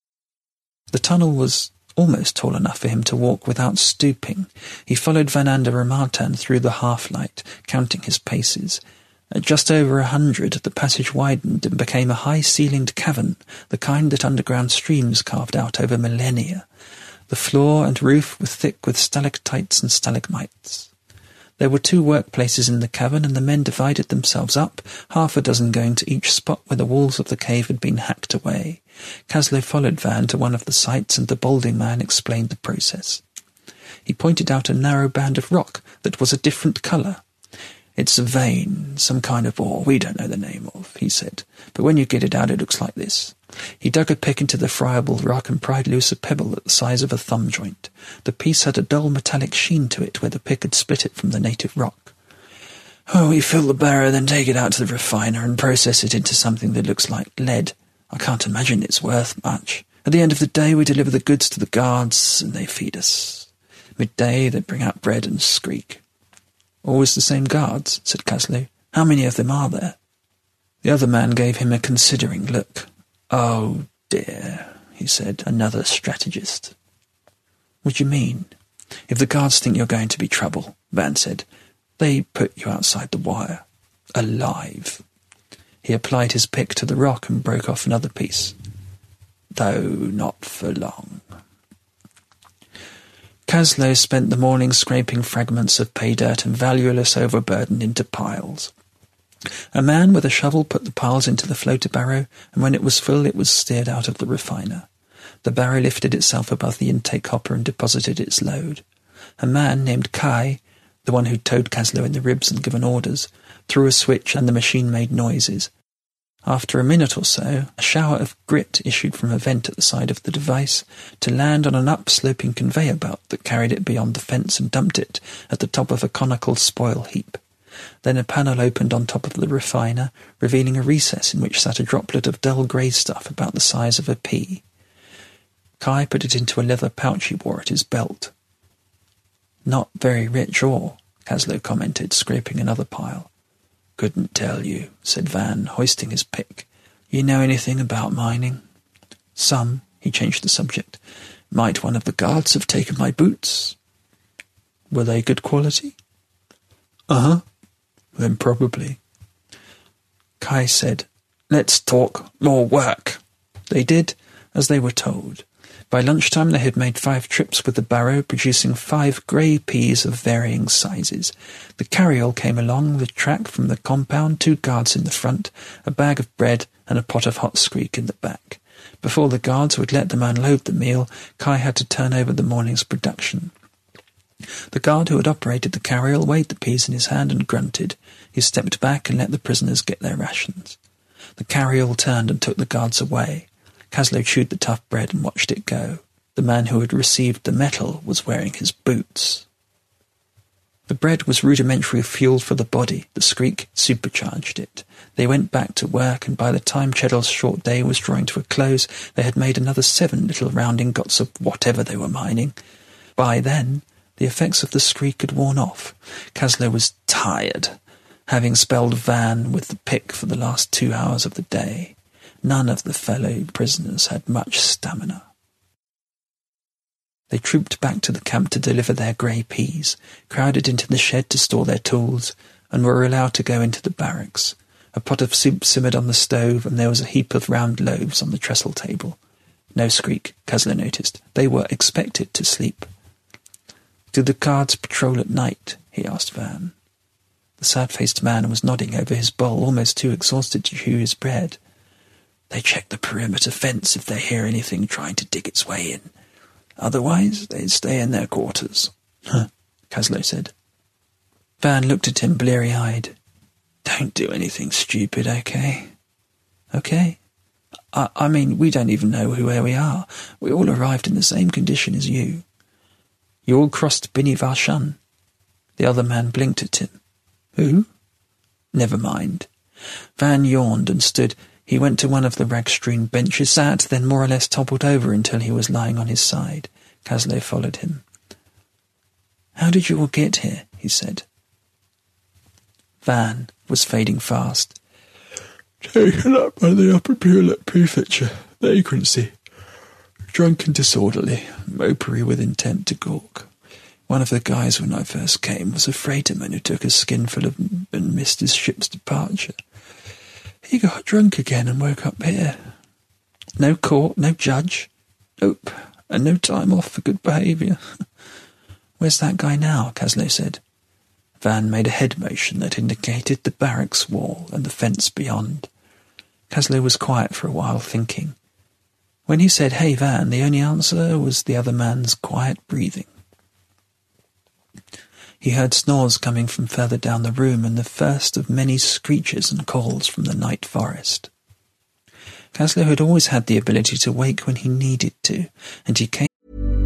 The tunnel was almost tall enough for him to walk without stooping. He followed Vananda Ramartan through the half-light, counting his paces. At just over a hundred, the passage widened and became a high-ceilinged cavern, the kind that underground streams carved out over millennia. The floor and roof were thick with stalactites and stalagmites. There were two workplaces in the cavern, and the men divided themselves up, half a dozen going to each spot where the walls of the cave had been hacked away. Caslow followed Van to one of the sites, and the balding man explained the process. He pointed out a narrow band of rock that was a different colour. "It's a vein, some kind of ore we don't know the name of," he said, "but when you get it out it looks like this." He dug a pick into the friable rock and pried loose a pebble at the size of a thumb joint. The piece had a dull metallic sheen to it where the pick had split it from the native rock. "Oh, we fill the barrow, then take it out to the refiner and process it into something that looks like lead. I can't imagine it's worth much. At the end of the day we deliver the goods to the guards and they feed us. Midday they bring out bread and skreek." "Always the same guards?" said Caslow. "How many of them are there?" The other man gave him a considering look. "Oh, dear," he said, "another strategist." "What do you mean?" "If the guards think you're going to be trouble," Van said, "they put you outside the wire. Alive." He applied his pick to the rock and broke off another piece. "Though not for long." Caslow spent the morning scraping fragments of pay dirt and valueless overburden into piles. A man with a shovel put the piles into the floater barrow, and when it was full it was steered out of the refiner. The barrow lifted itself above the intake hopper and deposited its load. A man named Kai, the one who'd towed Caslow in the ribs and given orders, threw a switch and the machine made noises. After a minute or so, a shower of grit issued from a vent at the side of the device to land on an up-sloping conveyor belt that carried it beyond the fence and dumped it at the top of a conical spoil heap. Then a panel opened on top of the refiner, revealing a recess in which sat a droplet of dull grey stuff about the size of a pea. Kai put it into a leather pouch he wore at his belt. "Not very rich ore," Caslow commented, scraping another pile. "Couldn't tell you," said Van, hoisting his pick. "You know anything about mining?" "Some." He changed the subject. "Might one of the guards have taken my boots?" "Were they good quality?" "Uh-huh." "Then probably." Kai said, "Let's talk more work." They did, as they were told. By lunchtime they had made five trips with the barrow, producing five grey peas of varying sizes. The carryall came along the track from the compound, two guards in the front, a bag of bread and a pot of hot skreek in the back. Before the guards would let them unload the meal, Kai had to turn over the morning's production. The guard who had operated the carryall weighed the peas in his hand and grunted. He stepped back and let the prisoners get their rations. The carryall turned and took the guards away. Caslow chewed the tough bread and watched it go. The man who had received the metal was wearing his boots. The bread was rudimentary fuel for the body. The skreek supercharged it. They went back to work, and by the time Cheddle's short day was drawing to a close, they had made another seven little round ingots of whatever they were mining. By then, the effects of the skreek had worn off. Caslow was tired, having spelled Van with the pick for the last two hours of the day. None of the fellow prisoners had much stamina. They trooped back to the camp to deliver their grey peas, crowded into the shed to store their tools, and were allowed to go into the barracks. A pot of soup simmered on the stove, and there was a heap of round loaves on the trestle table. No skreek, Caslow noticed. They were expected to sleep. "Do the guards patrol at night?" he asked Van. The sad-faced man was nodding over his bowl, almost too exhausted to chew his bread. "They check the perimeter fence if they hear anything trying to dig its way in. Otherwise, they stay in their quarters." "Huh," Caslow said. Van looked at him bleary-eyed. "Don't do anything stupid, okay? Okay? I, I mean, we don't even know where we are. We all arrived in the same condition as you. You all crossed Bini Varshan. The other man blinked at him. Who? Never mind. Van yawned and stood. He went to one of the rag-strewn benches, sat, then more or less toppled over until he was lying on his side. Kaslow followed him. How did you all get here? He said. Van was fading fast. Taken up by the Upper Purlet Prefecture. Vagrancy. Drunk and disorderly. Mopery with intent to gawk. One of the guys when I first came was a freighterman who took a skinful of and missed his ship's departure. He got drunk again and woke up here. No court, no judge. Nope. And no time off for good behaviour. Where's that guy now? Kaslow said. Van made a head motion that indicated the barracks wall and the fence beyond. Kaslow was quiet for a while, thinking. When he said, "Hey, Van," the only answer was the other man's quiet breathing. He heard snores coming from further down the room and the first of many screeches and calls from the night forest. Kaslow had always had the ability to wake when he needed to, and he came...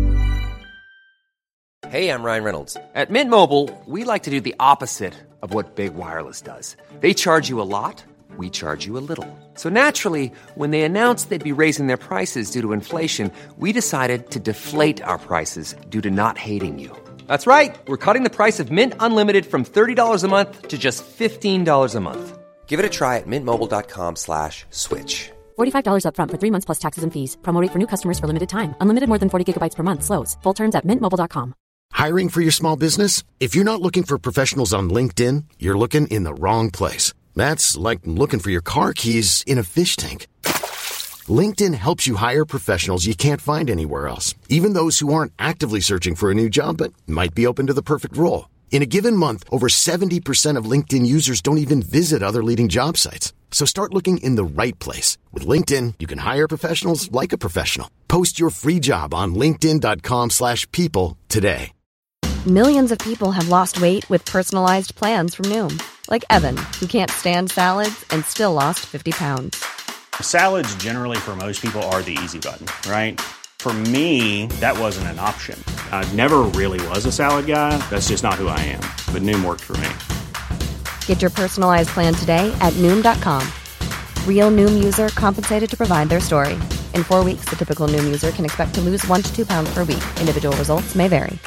Hey, I'm Ryan Reynolds. At Mint Mobile, we like to do the opposite of what Big Wireless does. They charge you a lot, we charge you a little. So naturally, when they announced they'd be raising their prices due to inflation, we decided to deflate our prices due to not hating you. That's right. We're cutting the price of Mint Unlimited from thirty dollars a month to just fifteen dollars a month. Give it a try at mintmobile.com slash switch. forty-five dollars up front for three months plus taxes and fees. Promo rate for new customers for limited time. Unlimited more than forty gigabytes per month. Slows full terms at mint mobile dot com. Hiring for your small business? If you're not looking for professionals on LinkedIn, you're looking in the wrong place. That's like looking for your car keys in a fish tank. LinkedIn helps you hire professionals you can't find anywhere else, even those who aren't actively searching for a new job but might be open to the perfect role. In a given month, over seventy percent of LinkedIn users don't even visit other leading job sites. So start looking in the right place. With LinkedIn, you can hire professionals like a professional. Post your free job on linkedin.com slash people today. Millions of people have lost weight with personalized plans from Noom. Like Evan, who can't stand salads and still lost fifty pounds. Salads generally for most people are the easy button, right? For me, that wasn't an option. I never really was a salad guy. That's just not who I am. But Noom worked for me. Get your personalized plan today at Noom dot com. Real Noom user compensated to provide their story. In four weeks, the typical Noom user can expect to lose one to two pounds per week. Individual results may vary.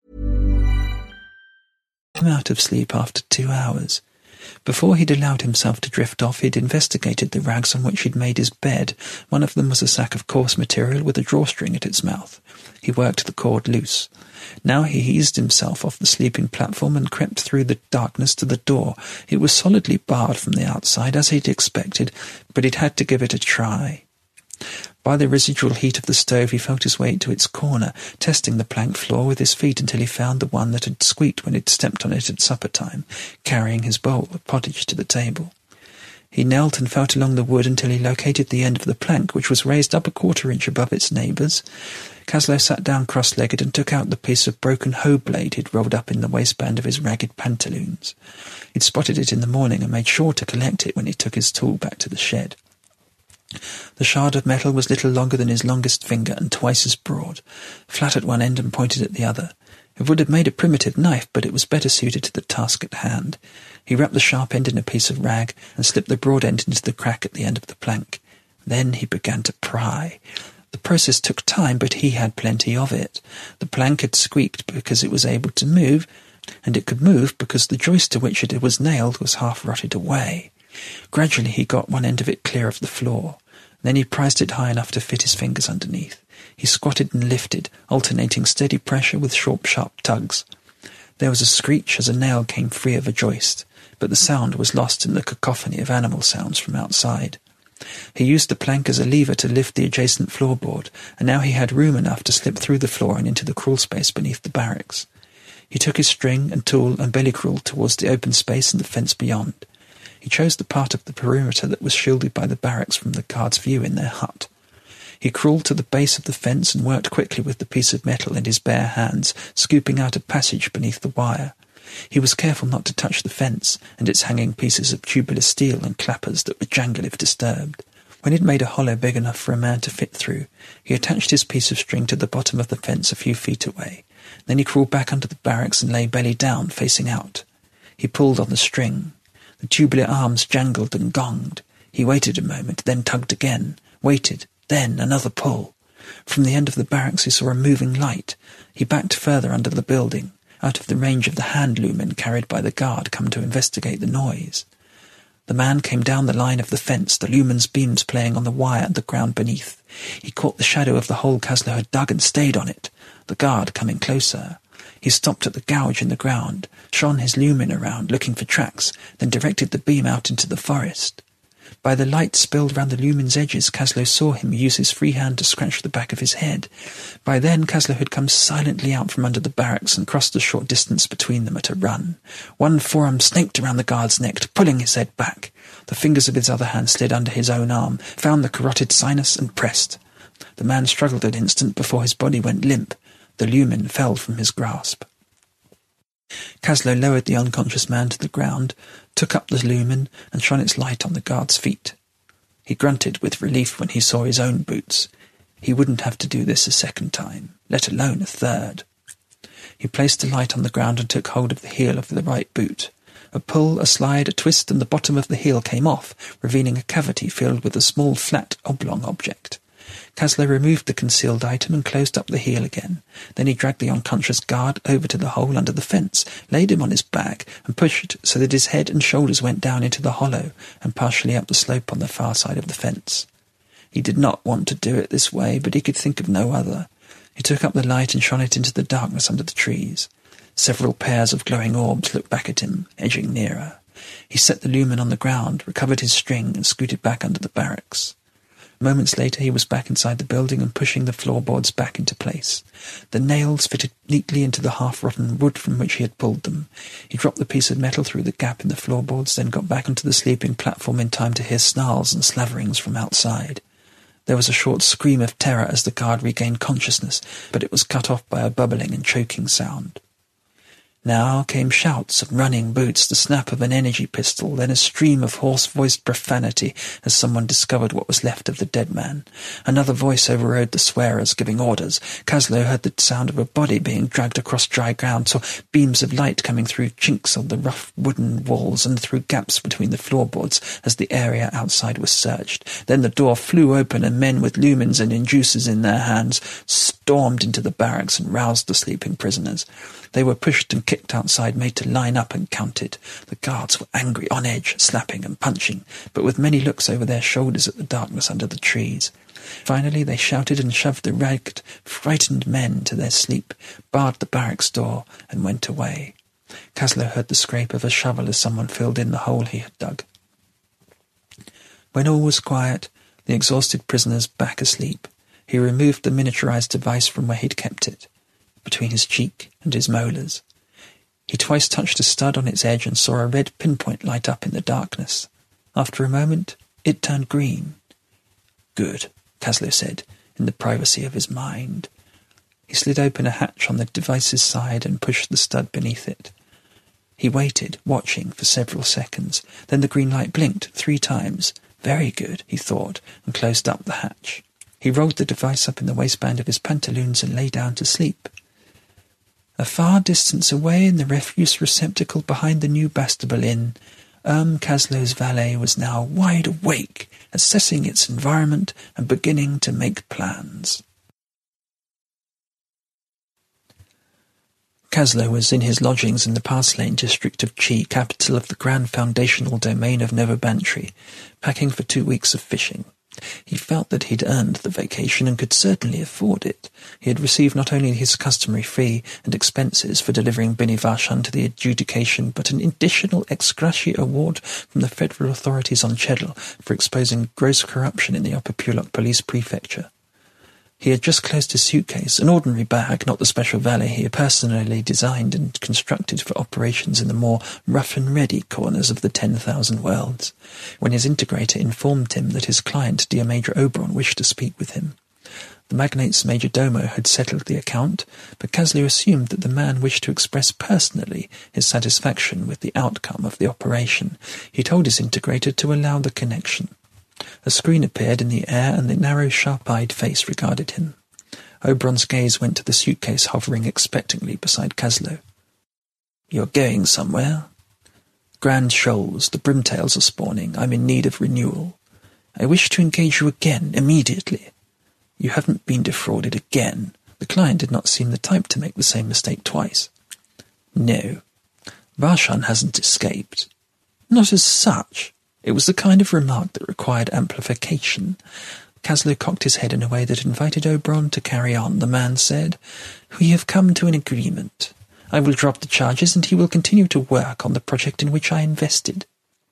Out of sleep after two hours. Before he'd allowed himself to drift off, he'd investigated the rags on which he'd made his bed. One of them was a sack of coarse material with a drawstring at its mouth. He worked the cord loose. Now he eased himself off the sleeping platform and crept through the darkness to the door. It was solidly barred from the outside, as he'd expected, but he'd had to give it a try. By the residual heat of the stove, he felt his way to its corner, testing the plank floor with his feet until he found the one that had squeaked when he'd stepped on it at supper time, carrying his bowl of pottage to the table. He knelt and felt along the wood until he located the end of the plank, which was raised up a quarter inch above its neighbours. Kaslow sat down cross-legged and took out the piece of broken hoe blade he'd rolled up in the waistband of his ragged pantaloons. He'd spotted it in the morning and made sure to collect it when he took his tool back to the shed. The shard of metal was little longer than his longest finger and twice as broad, flat at one end and pointed at the other. It would have made a primitive knife, but it was better suited to the task at hand. He wrapped the sharp end in a piece of rag and slipped the broad end into the crack at the end of the plank. Then he began to pry. The process took time, but he had plenty of it. The plank had squeaked because it was able to move, and it could move because the joist to which it was nailed was half rotted away. Gradually he got one end of it clear of the floor. Then he prized it high enough to fit his fingers underneath. He squatted and lifted, alternating steady pressure with short, sharp tugs. There was a screech as a nail came free of a joist, but the sound was lost in the cacophony of animal sounds from outside. He used the plank as a lever to lift the adjacent floorboard, and now he had room enough to slip through the floor and into the crawl space beneath the barracks. He took his string and tool and belly crawled towards the open space and the fence beyond. He chose the part of the perimeter that was shielded by the barracks from the guards' view in their hut. He crawled to the base of the fence and worked quickly with the piece of metal in his bare hands, scooping out a passage beneath the wire. He was careful not to touch the fence and its hanging pieces of tubular steel and clappers that would jangle if disturbed. When he'd made a hollow big enough for a man to fit through, he attached his piece of string to the bottom of the fence a few feet away. Then he crawled back under the barracks and lay belly down, facing out. He pulled on the string. The tubular arms jangled and gonged. He waited a moment, then tugged again, waited, then another pull. From the end of the barracks he saw a moving light. He backed further under the building, out of the range of the hand lumen carried by the guard come to investigate the noise. The man came down the line of the fence, the lumen's beams playing on the wire and the ground beneath. He caught the shadow of the hole Kaslow had dug and stayed on it, the guard coming closer. He stopped at the gouge in the ground, shone his lumen around, looking for tracks, then directed the beam out into the forest. By the light spilled round the lumen's edges, Kaslow saw him use his free hand to scratch the back of his head. By then Kaslow had come silently out from under the barracks and crossed the short distance between them at a run. One forearm snaked around the guard's neck, pulling his head back. The fingers of his other hand slid under his own arm, found the carotid sinus and pressed. The man struggled an instant before his body went limp. The lumen fell from his grasp. Kaslow lowered the unconscious man to the ground, took up the lumen, and shone its light on the guard's feet. He grunted with relief when he saw his own boots. He wouldn't have to do this a second time, let alone a third. He placed the light on the ground and took hold of the heel of the right boot. A pull, a slide, a twist, and the bottom of the heel came off, revealing a cavity filled with a small, flat, oblong object. Kaslow removed the concealed item and closed up the heel again. Then he dragged the unconscious guard over to the hole under the fence, laid him on his back, and pushed so that his head and shoulders went down into the hollow and partially up the slope on the far side of the fence. He did not want to do it this way, but he could think of no other. He took up the light and shone it into the darkness under the trees. Several pairs of glowing orbs looked back at him, edging nearer. He set the lumen on the ground, recovered his string, and scooted back under the barracks. Moments later he was back inside the building and pushing the floorboards back into place. The nails fitted neatly into the half-rotten wood from which he had pulled them. He dropped the piece of metal through the gap in the floorboards, then got back onto the sleeping platform in time to hear snarls and slaverings from outside. There was a short scream of terror as the guard regained consciousness, but it was cut off by a bubbling and choking sound. Now came shouts of running boots, the snap of an energy pistol, then a stream of hoarse-voiced profanity as someone discovered what was left of the dead man. Another voice overrode the swearers, giving orders. Kaslow heard the sound of a body being dragged across dry ground, saw beams of light coming through chinks on the rough wooden walls and through gaps between the floorboards as the area outside was searched. Then the door flew open and men with lumens and inducers in their hands stormed into the barracks and roused the sleeping prisoners. They were pushed and kicked outside, made to line up and counted. The guards were angry, on edge, slapping and punching, but with many looks over their shoulders at the darkness under the trees. Finally they shouted and shoved the ragged, frightened men to their sleep, barred the barracks door, and went away. Kaslow heard the scrape of a shovel as someone filled in the hole he had dug. When all was quiet, the exhausted prisoners back asleep, he removed the miniaturized device from where he'd kept it, between his cheek and his molars. He twice touched a stud on its edge and saw a red pinpoint light up in the darkness. After a moment, it turned green. Good, Kaslow said, in the privacy of his mind. He slid open a hatch on the device's side and pushed the stud beneath it. He waited, watching, for several seconds. Then the green light blinked three times. Very good, he thought, and closed up the hatch. He rolled the device up in the waistband of his pantaloons and lay down to sleep. A far distance away in the refuse receptacle behind the new Bastable Inn, Erm Kaslow's valet was now wide awake, assessing its environment and beginning to make plans. Kaslow was in his lodgings in the Parslane district of Chi, capital of the grand foundational domain of Novobantry, packing for two weeks of fishing. He felt that he'd earned the vacation and could certainly afford it. He had received not only his customary fee and expenses for delivering Bini Varshan to the adjudication, but an additional ex gratia award from the federal authorities on Cheddar for exposing gross corruption in the Upper Pulok Police Prefecture. He had just closed his suitcase, an ordinary bag, not the special valet he had personally designed and constructed for operations in the more rough-and-ready corners of the ten thousand worlds, when his integrator informed him that his client, Dear Major Oberon, wished to speak with him. The magnate's major domo had settled the account, but Kaslow assumed that the man wished to express personally his satisfaction with the outcome of the operation. He told his integrator to allow the connection. A screen appeared in the air and the narrow, sharp-eyed face regarded him. Oberon's gaze went to the suitcase hovering expectantly beside Caslow. "You're going somewhere?" "Grand Shoals. The brimtails are spawning. I'm in need of renewal. I wish to engage you again, immediately." "You haven't been defrauded again." The client did not seem the type to make the same mistake twice. "No. Varshan hasn't escaped." "Not as such." It was the kind of remark that required amplification. Caslow cocked his head in a way that invited Oberon to carry on. The man said, "We have come to an agreement. I will drop the charges and he will continue to work on the project in which I invested."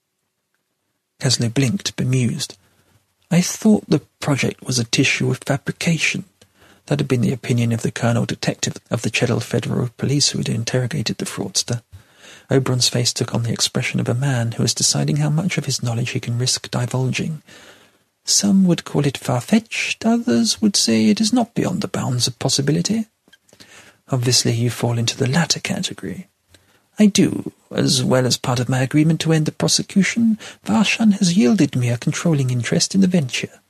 Caslow blinked, bemused. "I thought the project was a tissue of fabrication." That had been the opinion of the colonel detective of the Cheddar Federal Police who had interrogated the fraudster. Oberon's face took on the expression of a man who is deciding how much of his knowledge he can risk divulging. "Some would call it far-fetched, others would say it is not beyond the bounds of possibility." "Obviously you fall into the latter category." "I do. As well as part of my agreement to end the prosecution, Varshan has yielded me a controlling interest in the venture."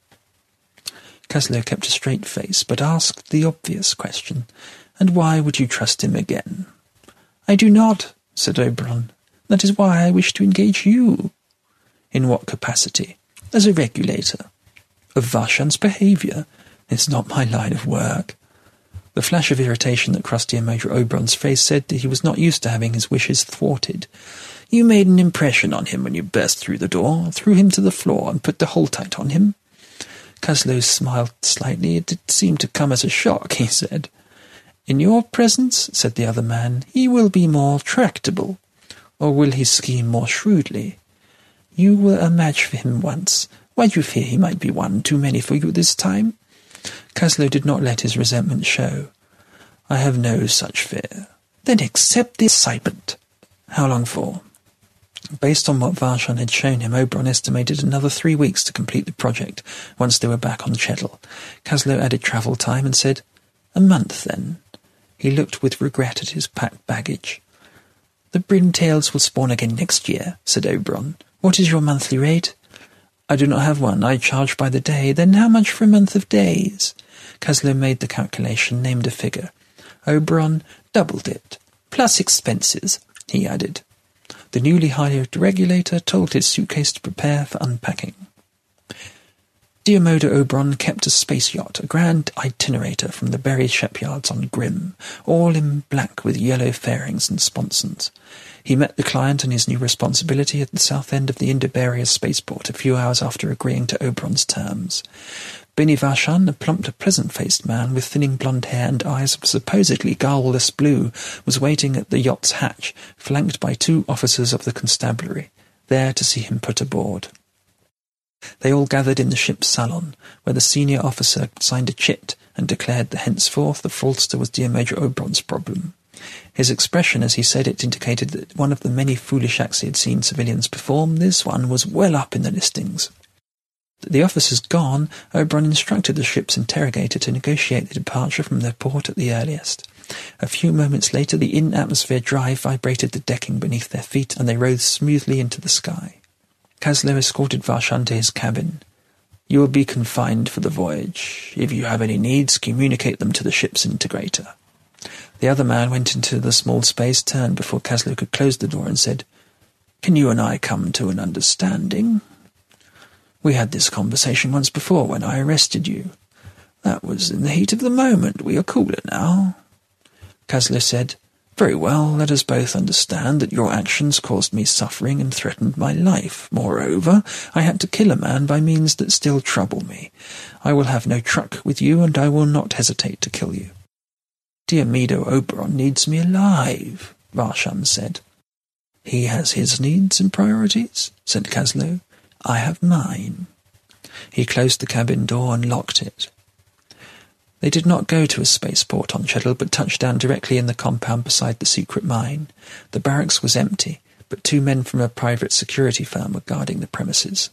Caslow kept a straight face, but asked the obvious question, "And why would you trust him again?" "I do not," said Oberon. "That is why I wish to engage you." "In what capacity?" "As a regulator." "Of Varshan's behaviour? It's not my line of work." The flash of irritation that crossed Major Oberon's face said that he was not used to having his wishes thwarted. "You made an impression on him when you burst through the door, threw him to the floor, and put the Holtite on him." Caslow smiled slightly. "It did seem to come as a shock," he said. "In your presence," said the other man, "he will be more tractable. Or will he scheme more shrewdly? You were a match for him once. Why do you fear he might be one too many for you this time?" Caslow did not let his resentment show. "I have no such fear." "Then accept the assignment." "How long for?" Based on what Varshan had shown him, Oberon estimated another three weeks to complete the project, once they were back on Cheddar. Caslow added travel time and said, "A month, then." He looked with regret at his packed baggage. "The brimtails will spawn again next year," said Oberon. "What is your monthly rate?" "I do not have one. I charge by the day." "Then how much for a month of days?" Caslow made the calculation, named a figure. Oberon doubled it. "Plus expenses," he added. The newly hired regulator told his suitcase to prepare for unpacking. Diarmida Oberon kept a space yacht, a grand itinerator from the buried shipyards on Grim, all in black with yellow fairings and sponsons. He met the client and his new responsibility at the south end of the Indobaria spaceport a few hours after agreeing to Oberon's terms. Bini Varshan, a plump, pleasant-faced man with thinning blonde hair and eyes of supposedly guileless blue, was waiting at the yacht's hatch, flanked by two officers of the constabulary, there to see him put aboard. They all gathered in the ship's salon, where the senior officer signed a chit and declared that henceforth the fraudster was Diarmida Oberon's problem. His expression as he said it indicated that one of the many foolish acts he had seen civilians perform, this one was well up in the listings. The officers gone, Oberon instructed the ship's interrogator to negotiate the departure from their port at the earliest. A few moments later the in-atmosphere drive vibrated the decking beneath their feet, and they rose smoothly into the sky. Caslow escorted Varshan to his cabin. "You will be confined for the voyage. If you have any needs, communicate them to the ship's integrator." The other man went into the small space, turned before Caslow could close the door, and said, "Can you and I come to an understanding? We had this conversation once before when I arrested you. That was in the heat of the moment. We are cooler now." Caslow said, "Very well, let us both understand that your actions caused me suffering and threatened my life. Moreover, I had to kill a man by means that still trouble me. I will have no truck with you, and I will not hesitate to kill you." "Diarmida Oberon needs me alive," Varshan said. "He has his needs and priorities," said Caslow. "I have mine." He closed the cabin door and locked it. They did not go to a spaceport on Cheddar, but touched down directly in the compound beside the secret mine. The barracks was empty, but two men from a private security firm were guarding the premises.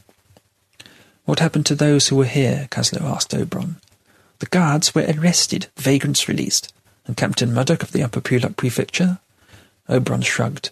"What happened to those who were here?" Caslow asked Oberon. "The guards were arrested, vagrants released." "And Captain Muddock of the Upper Pulak Prefecture?" Oberon shrugged.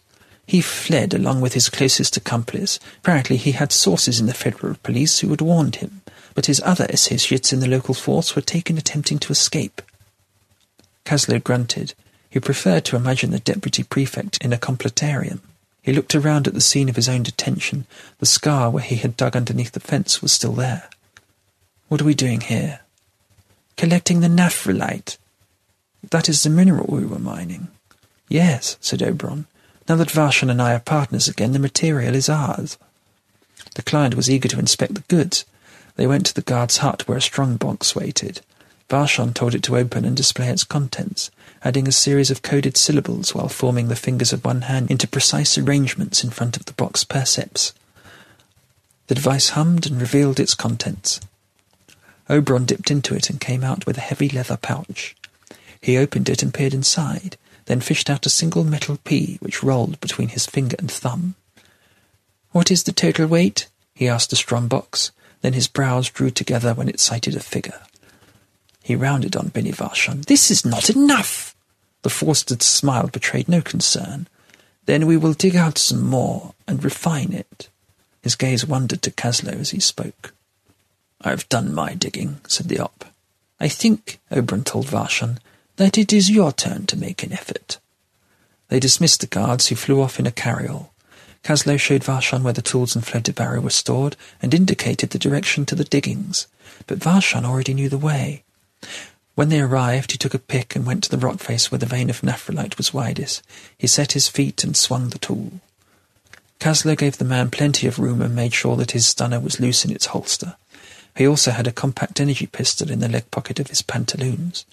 He fled along with his closest accomplice. Apparently he had sources in the federal police who had warned him, but his other associates in the local force were taken attempting to escape. Caslow grunted. He preferred to imagine the deputy prefect in a completarium. He looked around at the scene of his own detention. The scar where he had dug underneath the fence was still there. "What are we doing here?" "Collecting the naphrolite." "That is the mineral we were mining." "Yes," said Oberon. "Now that Varshan and I are partners again, the material is ours." The client was eager to inspect the goods. They went to the guard's hut where a strong box waited. Varshan told it to open and display its contents, adding a series of coded syllables while forming the fingers of one hand into precise arrangements in front of the box percepts. The device hummed and revealed its contents. Oberon dipped into it and came out with a heavy leather pouch. He opened it and peered inside, then fished out a single metal pea which rolled between his finger and thumb. "What is the total weight?" he asked the strong box. Then his brows drew together when it cited a figure. He rounded on Benny Varshan. "This is not enough!" The forced smile betrayed no concern. "Then we will dig out some more and refine it." His gaze wandered to Caslow as he spoke. "I've done my digging," said the op. "I think," Oberon told Varshan, "that it is your turn to make an effort." They dismissed the guards, who flew off in a carryall. Caslow showed Varshan where the tools and Flodabarrow were stored and indicated the direction to the diggings, but Varshan already knew the way. When they arrived, he took a pick and went to the rock face where the vein of naphrolite was widest. He set his feet and swung the tool. Caslow gave the man plenty of room and made sure that his stunner was loose in its holster. He also had a compact energy pistol in the leg pocket of his pantaloons.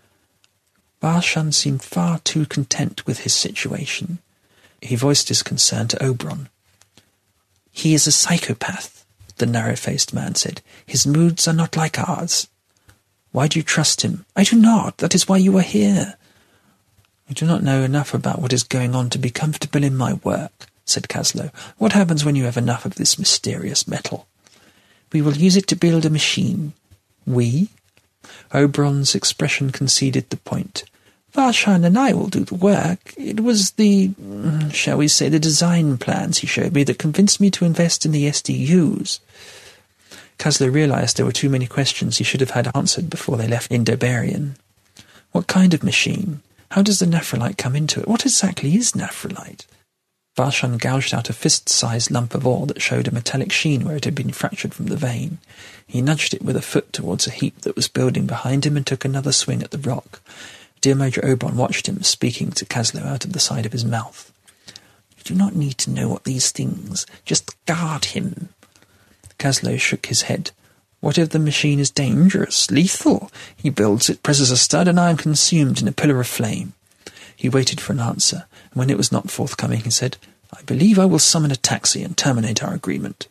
Varshan seemed far too content with his situation. He voiced his concern to Oberon. "He is a psychopath," the narrow-faced man said. "His moods are not like ours." "Why do you trust him?" "I do not. That is why you are here." "I do not know enough about what is going on to be comfortable in my work," said Caslow. "What happens when you have enough of this mysterious metal?" "We will use it to build a machine." "We?" Oberon's expression conceded the point. "Varshan and I will do the work. It was the, shall we say, the design plans he showed me that convinced me to invest in the S D Us. Caslow realized there were too many questions he should have had answered before they left Indobarian. What kind of machine? How does the naphrolite come into it? What exactly is naphrolite? Varshan gouged out a fist-sized lump of ore that showed a metallic sheen where it had been fractured from the vein. He nudged it with a foot towards a heap that was building behind him and took another swing at the rock. Dear Major Oberon watched him, speaking to Caslow out of the side of his mouth. "You do not need to know what these things. Just guard him." Caslow shook his head. "What if the machine is dangerous, lethal? He builds it, presses a stud, and I am consumed in a pillar of flame." He waited for an answer, and when it was not forthcoming, he said, "I believe I will summon a taxi and terminate our agreement."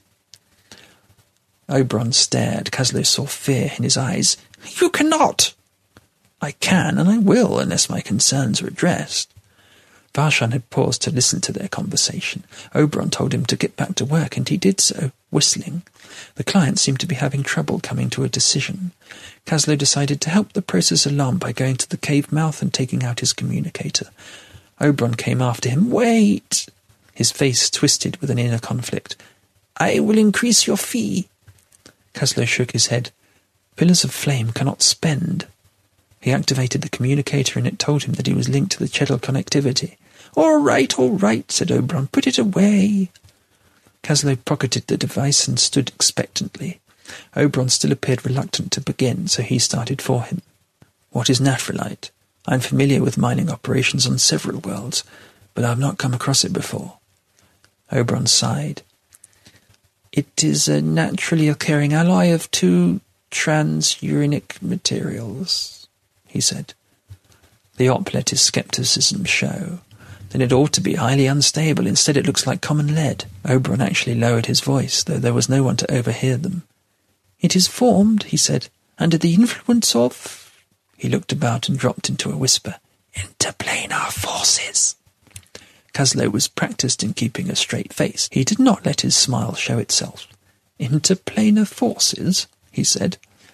Oberon stared. Caslow saw fear in his eyes. "You cannot!" "I can, and I will, unless my concerns are addressed." Varshan had paused to listen to their conversation. Oberon told him to get back to work, and he did so, whistling. The client seemed to be having trouble coming to a decision. Caslow decided to help the process along by going to the cave mouth and taking out his communicator. Oberon came after him. "Wait!" His face twisted with an inner conflict. "I will increase your fee." Caslow shook his head. "Pillars of flame cannot spend." He activated the communicator and it told him that he was linked to the Cheddar connectivity. "All right, all right," said Oberon. "Put it away." Caslow pocketed the device and stood expectantly. Oberon still appeared reluctant to begin, so he started for him. "What is naphrolite? I'm familiar with mining operations on several worlds, but I have not come across it before." Oberon sighed. "It is a naturally occurring alloy of two transuranic materials," he said. The op let his scepticism show. "Then it ought to be highly unstable. Instead it looks like common lead." Oberon actually lowered his voice, though there was no one to overhear them. "It is formed," he said, "under the influence of—" He looked about and dropped into a whisper. "Interplanar forces." Caslow was practised in keeping a straight face. He did not let his smile show itself. "Interplanar forces?" he said.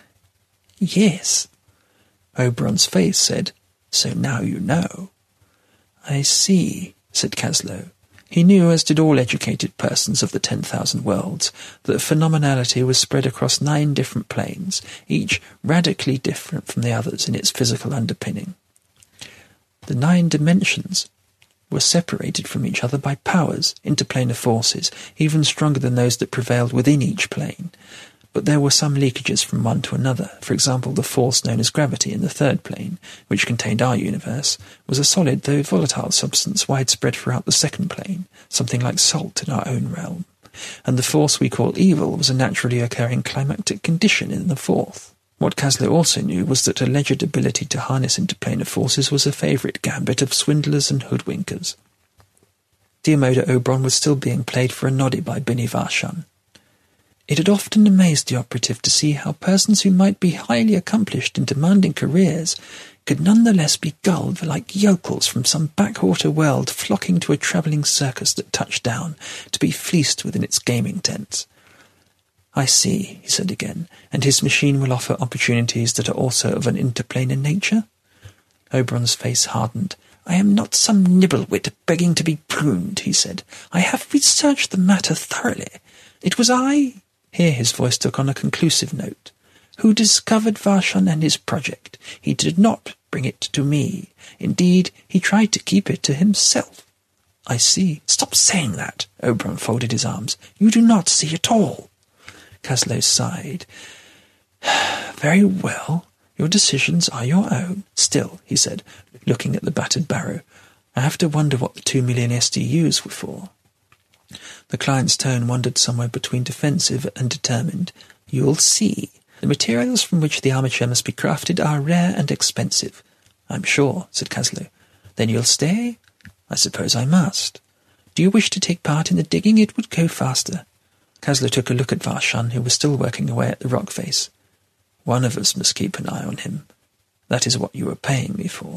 "Yes." Oberon's face said, "So now you know." "I see," said Caslow. He knew, as did all educated persons of the ten thousand worlds, that phenomenality was spread across nine different planes, each radically different from the others in its physical underpinning. The nine dimensions were separated from each other by powers, interplanar forces, even stronger than those that prevailed within each plane. But there were some leakages from one to another. For example, the force known as gravity in the third plane, which contained our universe, was a solid though volatile substance widespread throughout the second plane, something like salt in our own realm. And the force we call evil was a naturally occurring climactic condition in the fourth. What Kaslo also knew was that alleged ability to harness interplanar forces was a favourite gambit of swindlers and hoodwinkers. Diarmida Oberon was still being played for a noddy by Bini Varshan. It had often amazed the operative to see how persons who might be highly accomplished in demanding careers could nonetheless be gulled like yokels from some backwater world flocking to a travelling circus that touched down, to be fleeced within its gaming tents. "I see," he said again, "and his machine will offer opportunities that are also of an interplanar nature?" Oberon's face hardened. "I am not some nibblewit begging to be pruned," he said. "I have researched the matter thoroughly. It was I—" Here his voice took on a conclusive note. "Who discovered Varshan and his project. He did not bring it to me. Indeed, he tried to keep it to himself." "I see." "Stop saying that." Oberon folded his arms. "You do not see at all." Kaslo sighed. "Very well. Your decisions are your own. Still," he said, looking at the battered barrow, "I have to wonder what the two million S D Us were for." The client's tone wandered somewhere between defensive and determined. "You'll see. The materials from which the armature must be crafted are rare and expensive." "I'm sure," said Kaslo. "Then you'll stay?" "I suppose I must." "Do you wish to take part in the digging? It would go faster." Kaslo took a look at Varshan, who was still working away at the rock face. "One of us must keep an eye on him. That is what you were paying me for."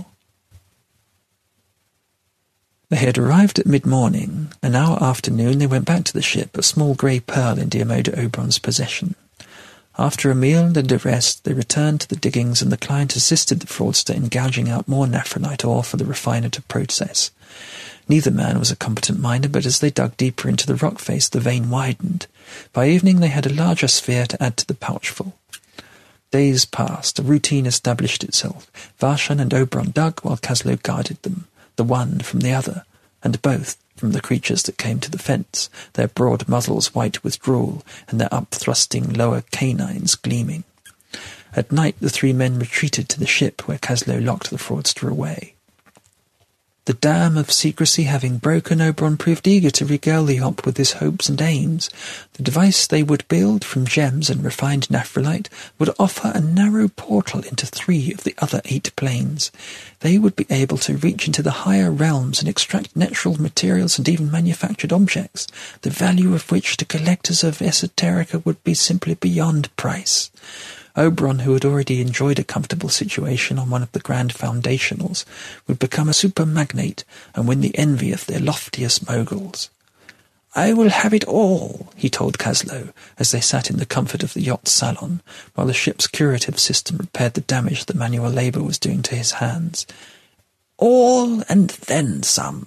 They had arrived at mid-morning. An hour after noon they went back to the ship, a small grey pearl in Diarmida Oberon's possession. After a meal and a rest, they returned to the diggings, and the client assisted the fraudster in gouging out more naphrolite ore for the refiner to process. Neither man was a competent miner, but as they dug deeper into the rock face, the vein widened. By evening they had a larger sphere to add to the pouchful. Days passed. A routine established itself. Varshan and Oberon dug while Kaslo guarded them, the one from the other, and both from the creatures that came to the fence, their broad muzzles white with drool, and their up-thrusting lower canines gleaming. At night the three men retreated to the ship, where Kaslo locked the fraudster away. The dam of secrecy having broken, Oberon proved eager to regale the Hop with his hopes and aims. The device they would build from gems and refined naphrolite would offer a narrow portal into three of the other eight planes. They would be able to reach into the higher realms and extract natural materials and even manufactured objects, the value of which to collectors of esoterica would be simply beyond price. Oberon, who had already enjoyed a comfortable situation on one of the grand foundationals, would become a super magnate and win the envy of their loftiest moguls. "I will have it all," he told Kaslo, as they sat in the comfort of the yacht's salon, while the ship's curative system repaired the damage that manual labour was doing to his hands. "All and then some."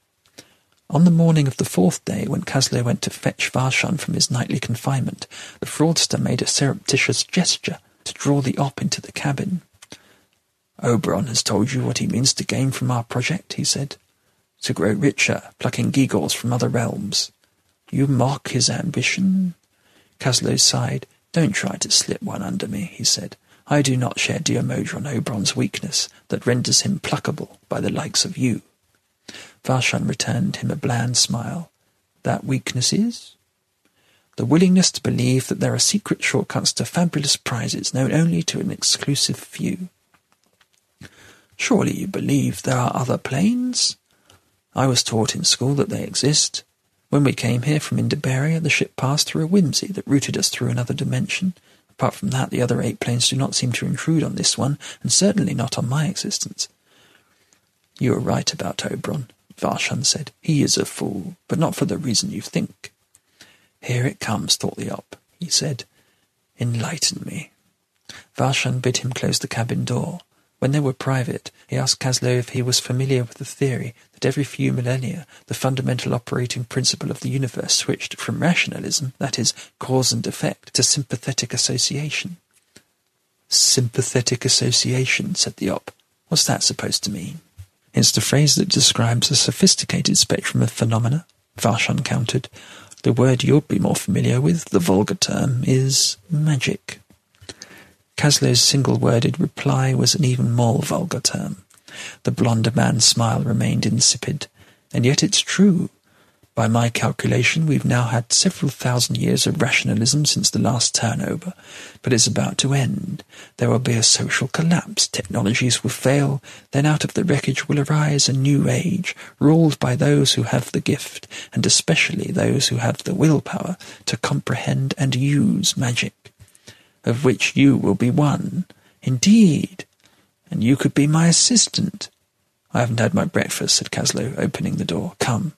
On the morning of the fourth day, when Kaslo went to fetch Varshan from his nightly confinement, the fraudster made a surreptitious gesture to draw the op into the cabin. "Oberon has told you what he means to gain from our project," he said. "To grow richer, plucking gewgaws from other realms. You mock his ambition?" Kaslo sighed. "Don't try to slip one under me," he said. "I do not share Diarmida Oberon's weakness that renders him pluckable by the likes of you." Varshan returned him a bland smile. "That weakness is?" "The willingness to believe that there are secret shortcuts to fabulous prizes known only to an exclusive few." "Surely you believe there are other planes?" "I was taught in school that they exist. When we came here from Indabaria, the ship passed through a whimsy that routed us through another dimension. Apart from that, the other eight planes do not seem to intrude on this one, and certainly not on my existence." "You are right about Oberon," Varshan said. "He is a fool, but not for the reason you think." "Here it comes," thought the op, he said. "Enlighten me." Varshan bid him close the cabin door. When they were private, he asked Kaslow if he was familiar with the theory that every few millennia the fundamental operating principle of the universe switched from rationalism, that is, cause and effect, to sympathetic association. Sympathetic association, said the op. What's that supposed to mean? It's the phrase that describes a sophisticated spectrum of phenomena, Varshan countered. The word you'd be more familiar with, the vulgar term, is magic. Kaslow's single-worded reply was an even more vulgar term. The blonde man's smile remained insipid. And yet it's true. By my calculation, we've now had several thousand years of rationalism since the last turnover, but it's about to end. There will be a social collapse, technologies will fail, then out of the wreckage will arise a new age, ruled by those who have the gift, and especially those who have the willpower to comprehend and use magic, of which you will be one. Indeed, and you could be my assistant. I haven't had my breakfast, said Kaslow, opening the door. Come.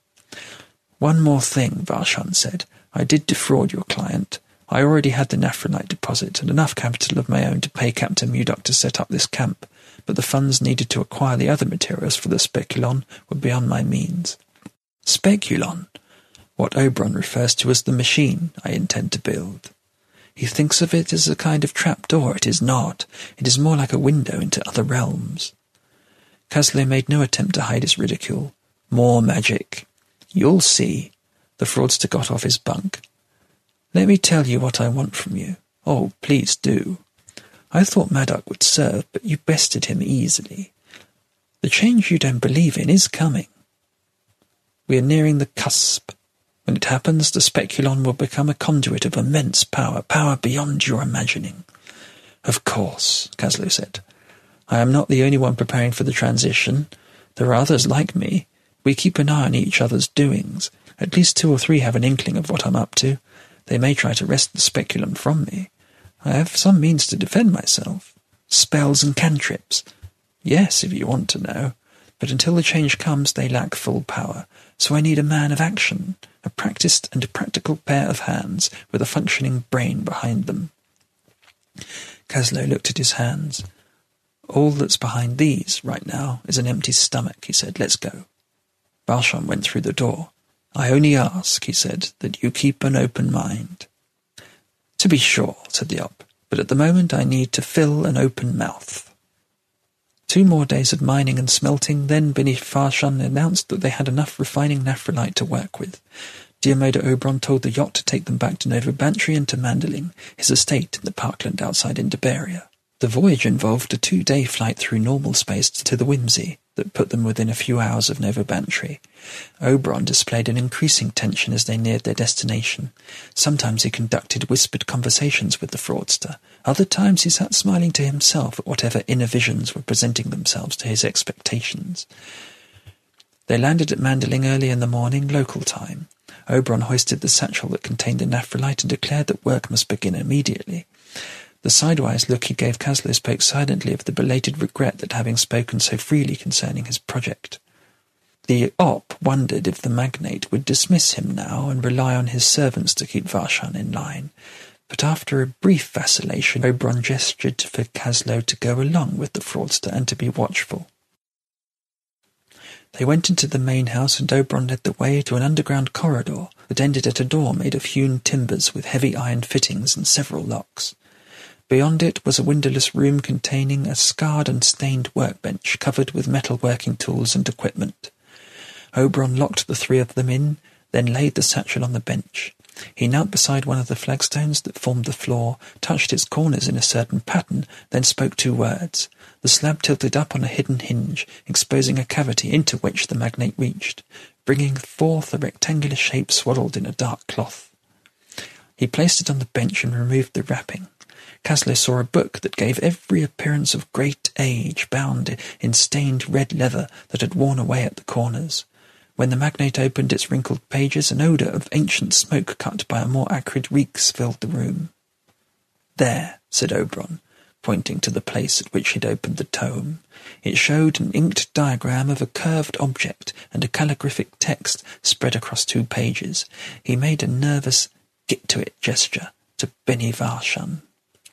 One more thing, Varshan said. I did defraud your client. I already had the naphrolite deposit and enough capital of my own to pay Captain Mudok to set up this camp, but the funds needed to acquire the other materials for the speculon were beyond my means. Speculon? What Oberon refers to as the machine I intend to build. He thinks of it as a kind of trapdoor. It is not. It is more like a window into other realms. Kaslow made no attempt to hide his ridicule. More magic. You'll see. The fraudster got off his bunk. Let me tell you what I want from you. Oh, please do. I thought Maddock would serve, but you bested him easily. The change you don't believe in is coming. We are nearing the cusp. When it happens, the speculon will become a conduit of immense power, power beyond your imagining. Of course, Kaslow said. I am not the only one preparing for the transition. There are others like me. We keep an eye on each other's doings. At least two or three have an inkling of what I'm up to. They may try to wrest the speculum from me. I have some means to defend myself. Spells and cantrips. Yes, if you want to know. But until the change comes, they lack full power. So I need a man of action, a practised and practical pair of hands with a functioning brain behind them. Kaslow looked at his hands. All that's behind these, right now, is an empty stomach, he said. Let's go. Varshan went through the door. I only ask, he said, that you keep an open mind. To be sure, said the op, but at the moment I need to fill an open mouth. Two more days of mining and smelting, then beneath Varshan announced that they had enough refining naphrolite to work with. Diarmida Oberon told the yacht to take them back to Nova Bantry and to Manderling, his estate in the parkland outside Indobaria. The voyage involved a two-day flight through normal space to the Whimsy that put them within a few hours of Nova Bantry. Oberon displayed an increasing tension as they neared their destination. Sometimes he conducted whispered conversations with the fraudster. Other times he sat smiling to himself at whatever inner visions were presenting themselves to his expectations. They landed at Manderling early in the morning, local time. Oberon hoisted the satchel that contained the naphrolite and declared that work must begin immediately. The sidewise look he gave Kaslow spoke silently of the belated regret that having spoken so freely concerning his project. The op wondered if the magnate would dismiss him now and rely on his servants to keep Varshan in line. But after a brief vacillation, Oberon gestured for Kaslow to go along with the fraudster and to be watchful. They went into the main house and Oberon led the way to an underground corridor that ended at a door made of hewn timbers with heavy iron fittings and several locks. Beyond it was a windowless room containing a scarred and stained workbench covered with metal-working tools and equipment. Oberon locked the three of them in, then laid the satchel on the bench. He knelt beside one of the flagstones that formed the floor, touched its corners in a certain pattern, then spoke two words. The slab tilted up on a hidden hinge, exposing a cavity into which the magnate reached, bringing forth a rectangular shape swaddled in a dark cloth. He placed it on the bench and removed the wrapping. Kaslow saw a book that gave every appearance of great age, bound in stained red leather that had worn away at the corners. When the magnate opened its wrinkled pages, an odour of ancient smoke cut by a more acrid reeks filled the room. There, said Oberon, pointing to the place at which he'd opened the tome. It showed an inked diagram of a curved object and a calligraphic text spread across two pages. He made a nervous get-to-it gesture to Benny Varshan.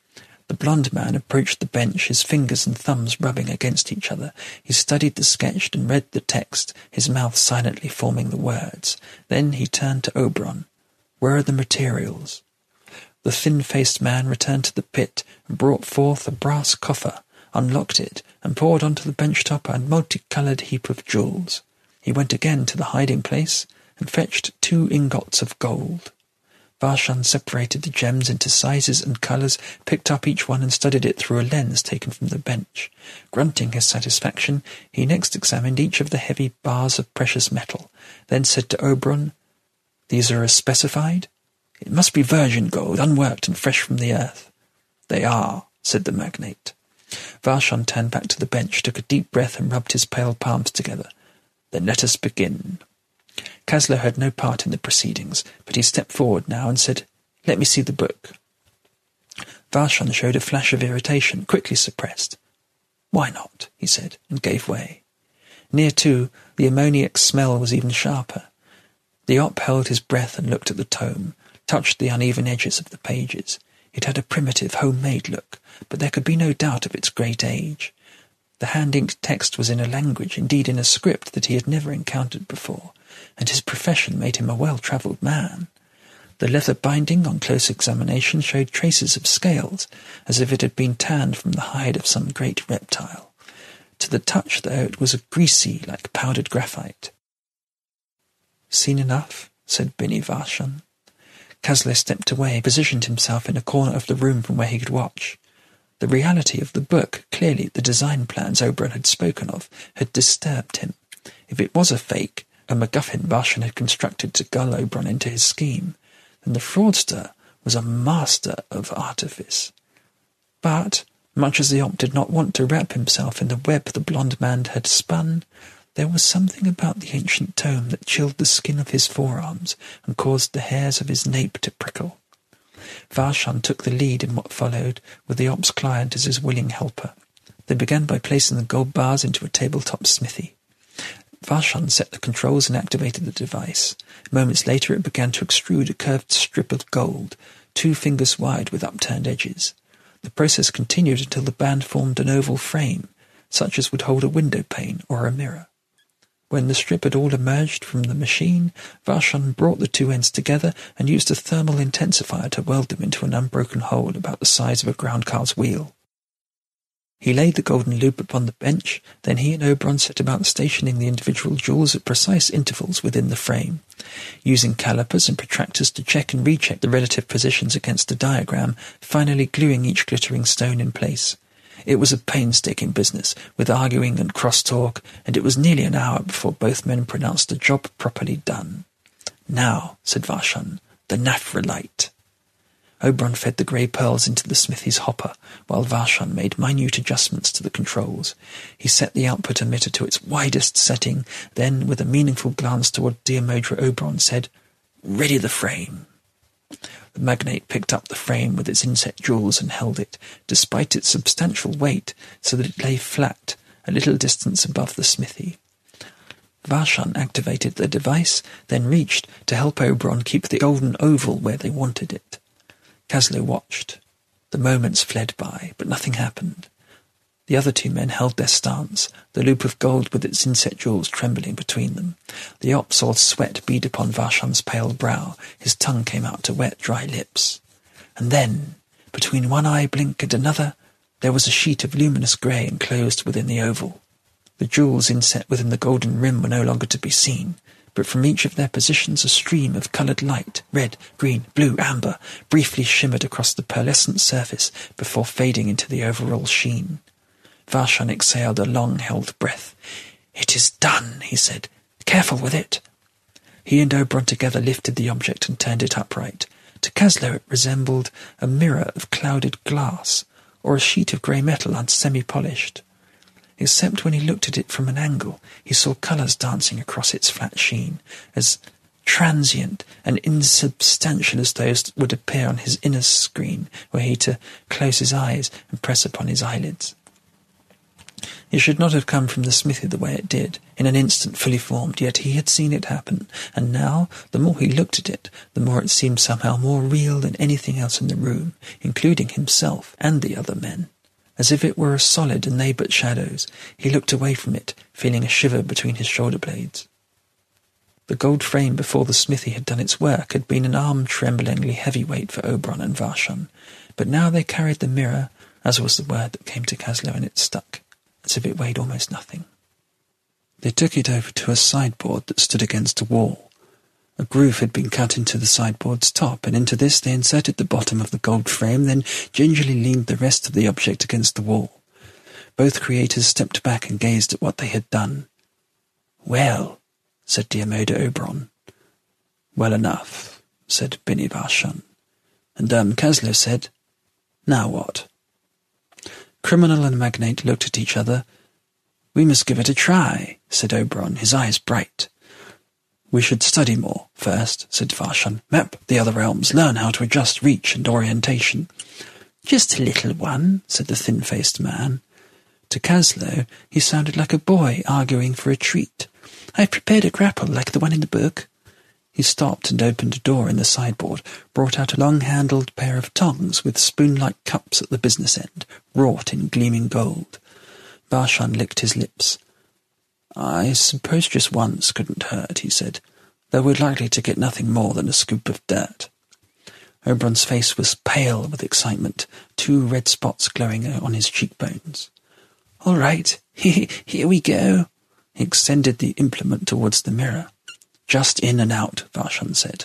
The blond man approached the bench, his fingers and thumbs rubbing against each other. He studied the sketch and read the text, his mouth silently forming the words. Then he turned to Oberon. "Where are the materials?" The thin-faced man returned to the pit and brought forth a brass coffer, unlocked it, and poured onto the bench-top a multicoloured heap of jewels. He went again to the hiding-place and fetched two ingots of gold. Varshan separated the gems into sizes and colours, picked up each one and studied it through a lens taken from the bench. Grunting his satisfaction, he next examined each of the heavy bars of precious metal, then said to Oberon, "These are as specified? It must be virgin gold, unworked and fresh from the earth." "They are," said the magnate. Varshan turned back to the bench, took a deep breath and rubbed his pale palms together. "Then let us begin." Kaslo had no part in the proceedings, but he stepped forward now and said, "Let me see the book." Varshan showed a flash of irritation, quickly suppressed. "Why not?" he said, and gave way. Near to, the ammoniac smell was even sharper. The op held his breath and looked at the tome, touched the uneven edges of the pages. It had a primitive, homemade look, but there could be no doubt of its great age. The hand-inked text was in a language, indeed in a script, that he had never encountered before, and his profession made him a well-travelled man. The leather binding, on close examination, showed traces of scales, as if it had been tanned from the hide of some great reptile. To the touch, though, it was greasy, like powdered graphite. "Seen enough?" said Bini Varshan. Kaslo stepped away, positioned himself in a corner of the room from where he could watch. The reality of the book, clearly the design plans Oberon had spoken of, had disturbed him. If it was a fake, a MacGuffin Varshan had constructed to gull Oberon into his scheme, then the fraudster was a master of artifice. But, much as the op did not want to wrap himself in the web the blond man had spun, there was something about the ancient tome that chilled the skin of his forearms and caused the hairs of his nape to prickle. Varshan took the lead in what followed, with the op's client as his willing helper. They began by placing the gold bars into a tabletop smithy. Varshan set the controls and activated the device. Moments later it began to extrude a curved strip of gold, two fingers wide with upturned edges. The process continued until the band formed an oval frame, such as would hold a window pane or a mirror. When the strip had all emerged from the machine, Varshan brought the two ends together and used a thermal intensifier to weld them into an unbroken hole about the size of a ground car's wheel. He laid the golden loop upon the bench, then he and Oberon set about stationing the individual jewels at precise intervals within the frame. Using calipers and protractors to check and recheck the relative positions against a diagram, finally gluing each glittering stone in place. It was a painstaking business, with arguing and cross-talk, and it was nearly an hour before both men pronounced the job properly done. "Now," said Varshan, "the Naphrolite." Oberon fed the grey pearls into the smithy's hopper, while Varshan made minute adjustments to the controls. He set the output emitter to its widest setting, then, with a meaningful glance toward Diamodra Oberon, said, "Ready the frame." The magnate picked up the frame with its inset jewels and held it, despite its substantial weight, so that it lay flat, a little distance above the smithy. Varshan activated the device, then reached to help Oberon keep the golden oval where they wanted it. Kaslo watched. The moments fled by, but nothing happened. The other two men held their stance, the loop of gold with its inset jewels trembling between them. The op saw sweat bead upon Varshan's pale brow. His tongue came out to wet, dry lips. And then, between one eye blink and another, there was a sheet of luminous grey enclosed within the oval. The jewels inset within the golden rim were no longer to be seen, but from each of their positions a stream of coloured light, red, green, blue, amber, briefly shimmered across the pearlescent surface before fading into the overall sheen. Varshan exhaled a long-held breath. "It is done," he said. "Careful with it." He and Oberon together lifted the object and turned it upright. To Kaslo it resembled a mirror of clouded glass, or a sheet of grey metal unsemi-polished. Except when he looked at it from an angle, he saw colours dancing across its flat sheen, as transient and insubstantial as those that would appear on his inner screen were he to close his eyes and press upon his eyelids. It should not have come from the smithy the way it did, in an instant fully formed, yet he had seen it happen, and now, the more he looked at it, the more it seemed somehow more real than anything else in the room, including himself and the other men. As if it were as solid and they but shadows, he looked away from it, feeling a shiver between his shoulder blades. The gold frame before the smithy had done its work had been an arm-tremblingly heavy weight for Oberon and Vashon, but now they carried the mirror, as was the word that came to Kaslo, and it stuck, as if it weighed almost nothing. They took it over to a sideboard that stood against a wall. A groove had been cut into the sideboard's top, and into this they inserted the bottom of the gold frame, then gingerly leaned the rest of the object against the wall. Both creators stepped back and gazed at what they had done. "Well," said Diarmida Oberon. "Well enough," said Bini Vashon. And Erm Kaslo said, "Now what?" Criminal and Magnate looked at each other. "We must give it a try," said Oberon, his eyes bright. "We should study more, first," said Vashon. "Map the other realms, learn how to adjust reach and orientation." "Just a little one," said the thin-faced man. To Kaslo, he sounded like a boy arguing for a treat. "I've prepared a grapple like the one in the book." He stopped and opened a door in the sideboard, brought out a long-handled pair of tongs with spoon-like cups at the business end, wrought in gleaming gold. Vashon licked his lips. "I suppose just once couldn't hurt," he said, "though we're likely to get nothing more than a scoop of dirt." Oberon's face was pale with excitement, two red spots glowing on his cheekbones. "All right, here we go." He extended the implement towards the mirror. "Just in and out," Vashon said.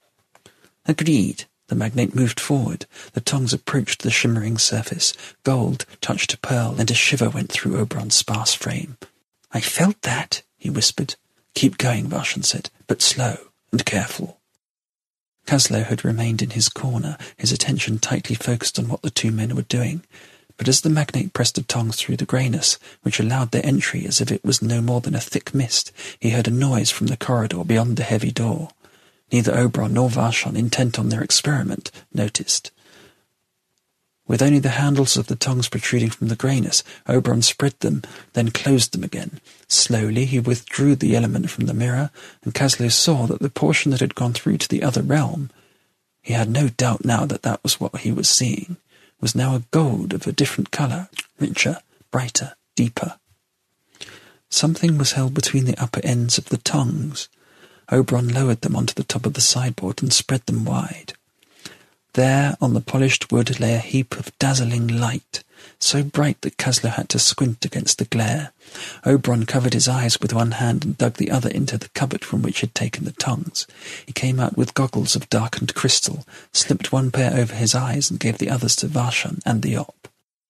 "Agreed." The Magnate moved forward. The tongs approached the shimmering surface. Gold touched pearl, and a shiver went through Oberon's sparse frame. "I felt that," he whispered. "Keep going," Vashon said, "but slow and careful." Kaslo had remained in his corner, his attention tightly focused on what the two men were doing. But as the Magnate pressed the tongs through the greyness, which allowed their entry as if it was no more than a thick mist, he heard a noise from the corridor beyond the heavy door. Neither Oberon nor Vashon, intent on their experiment, noticed. With only the handles of the tongs protruding from the greyness, Oberon spread them, then closed them again. Slowly he withdrew the element from the mirror, and Kaslo saw that the portion that had gone through to the other realm, he had no doubt now that that was what he was seeing, was now a gold of a different colour, richer, brighter, deeper. Something was held between the upper ends of the tongs. Oberon lowered them onto the top of the sideboard and spread them wide. There, on the polished wood, lay a heap of dazzling light, so bright that Kaslo had to squint against the glare. Oberon covered his eyes with one hand and dug the other into the cupboard from which he had taken the tongs. He came out with goggles of darkened crystal, slipped one pair over his eyes and gave the others to Vashon and the Op.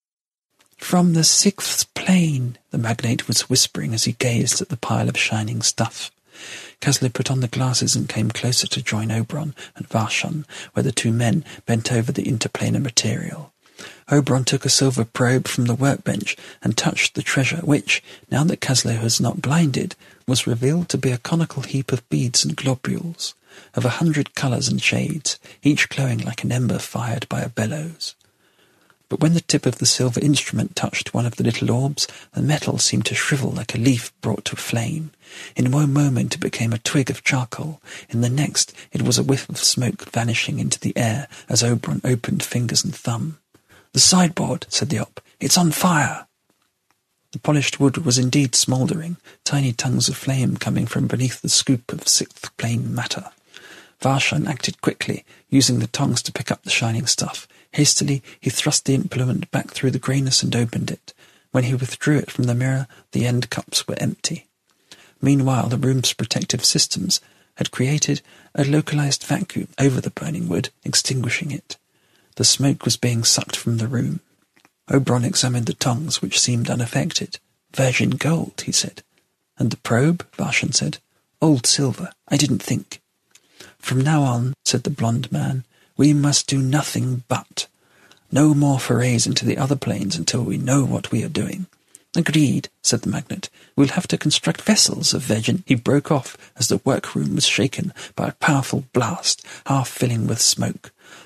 "From the sixth plane," the Magnate was whispering as he gazed at the pile of shining stuff. Kaslo put on the glasses and came closer to join Oberon and Vashon, where the two men bent over the interplanar material. Oberon took a silver probe from the workbench and touched the treasure, which, now that Kaslo was not blinded, was revealed to be a conical heap of beads and globules, of a hundred colours and shades, each glowing like an ember fired by a bellows. But when the tip of the silver instrument touched one of the little orbs, the metal seemed to shrivel like a leaf brought to flame. In one moment it became a twig of charcoal. In the next it was a whiff of smoke vanishing into the air as Oberon opened fingers and thumb. "The sideboard," said the Op. "It's on fire." The polished wood was indeed smouldering, tiny tongues of flame coming from beneath the scoop of sixth plane matter. Vashon acted quickly, using the tongs to pick up the shining stuff. Hastily he thrust the implement back through the greyness and opened it. When he withdrew it from the mirror, the end cups were empty. Meanwhile, the room's protective systems had created a localized vacuum over the burning wood, extinguishing it. The smoke was being sucked from the room. Oberon examined the tongs, which seemed unaffected. "Virgin gold," he said. "And the probe?" Vashon said. "Old silver. I didn't think." "From now on," said the blond man, "we must do nothing but. No more forays into the other planes until we know what we are doing." "Agreed," said the Magnate. "We'll have to construct vessels of virgin—" He broke off as the workroom was shaken by a powerful blast, half filling with smoke.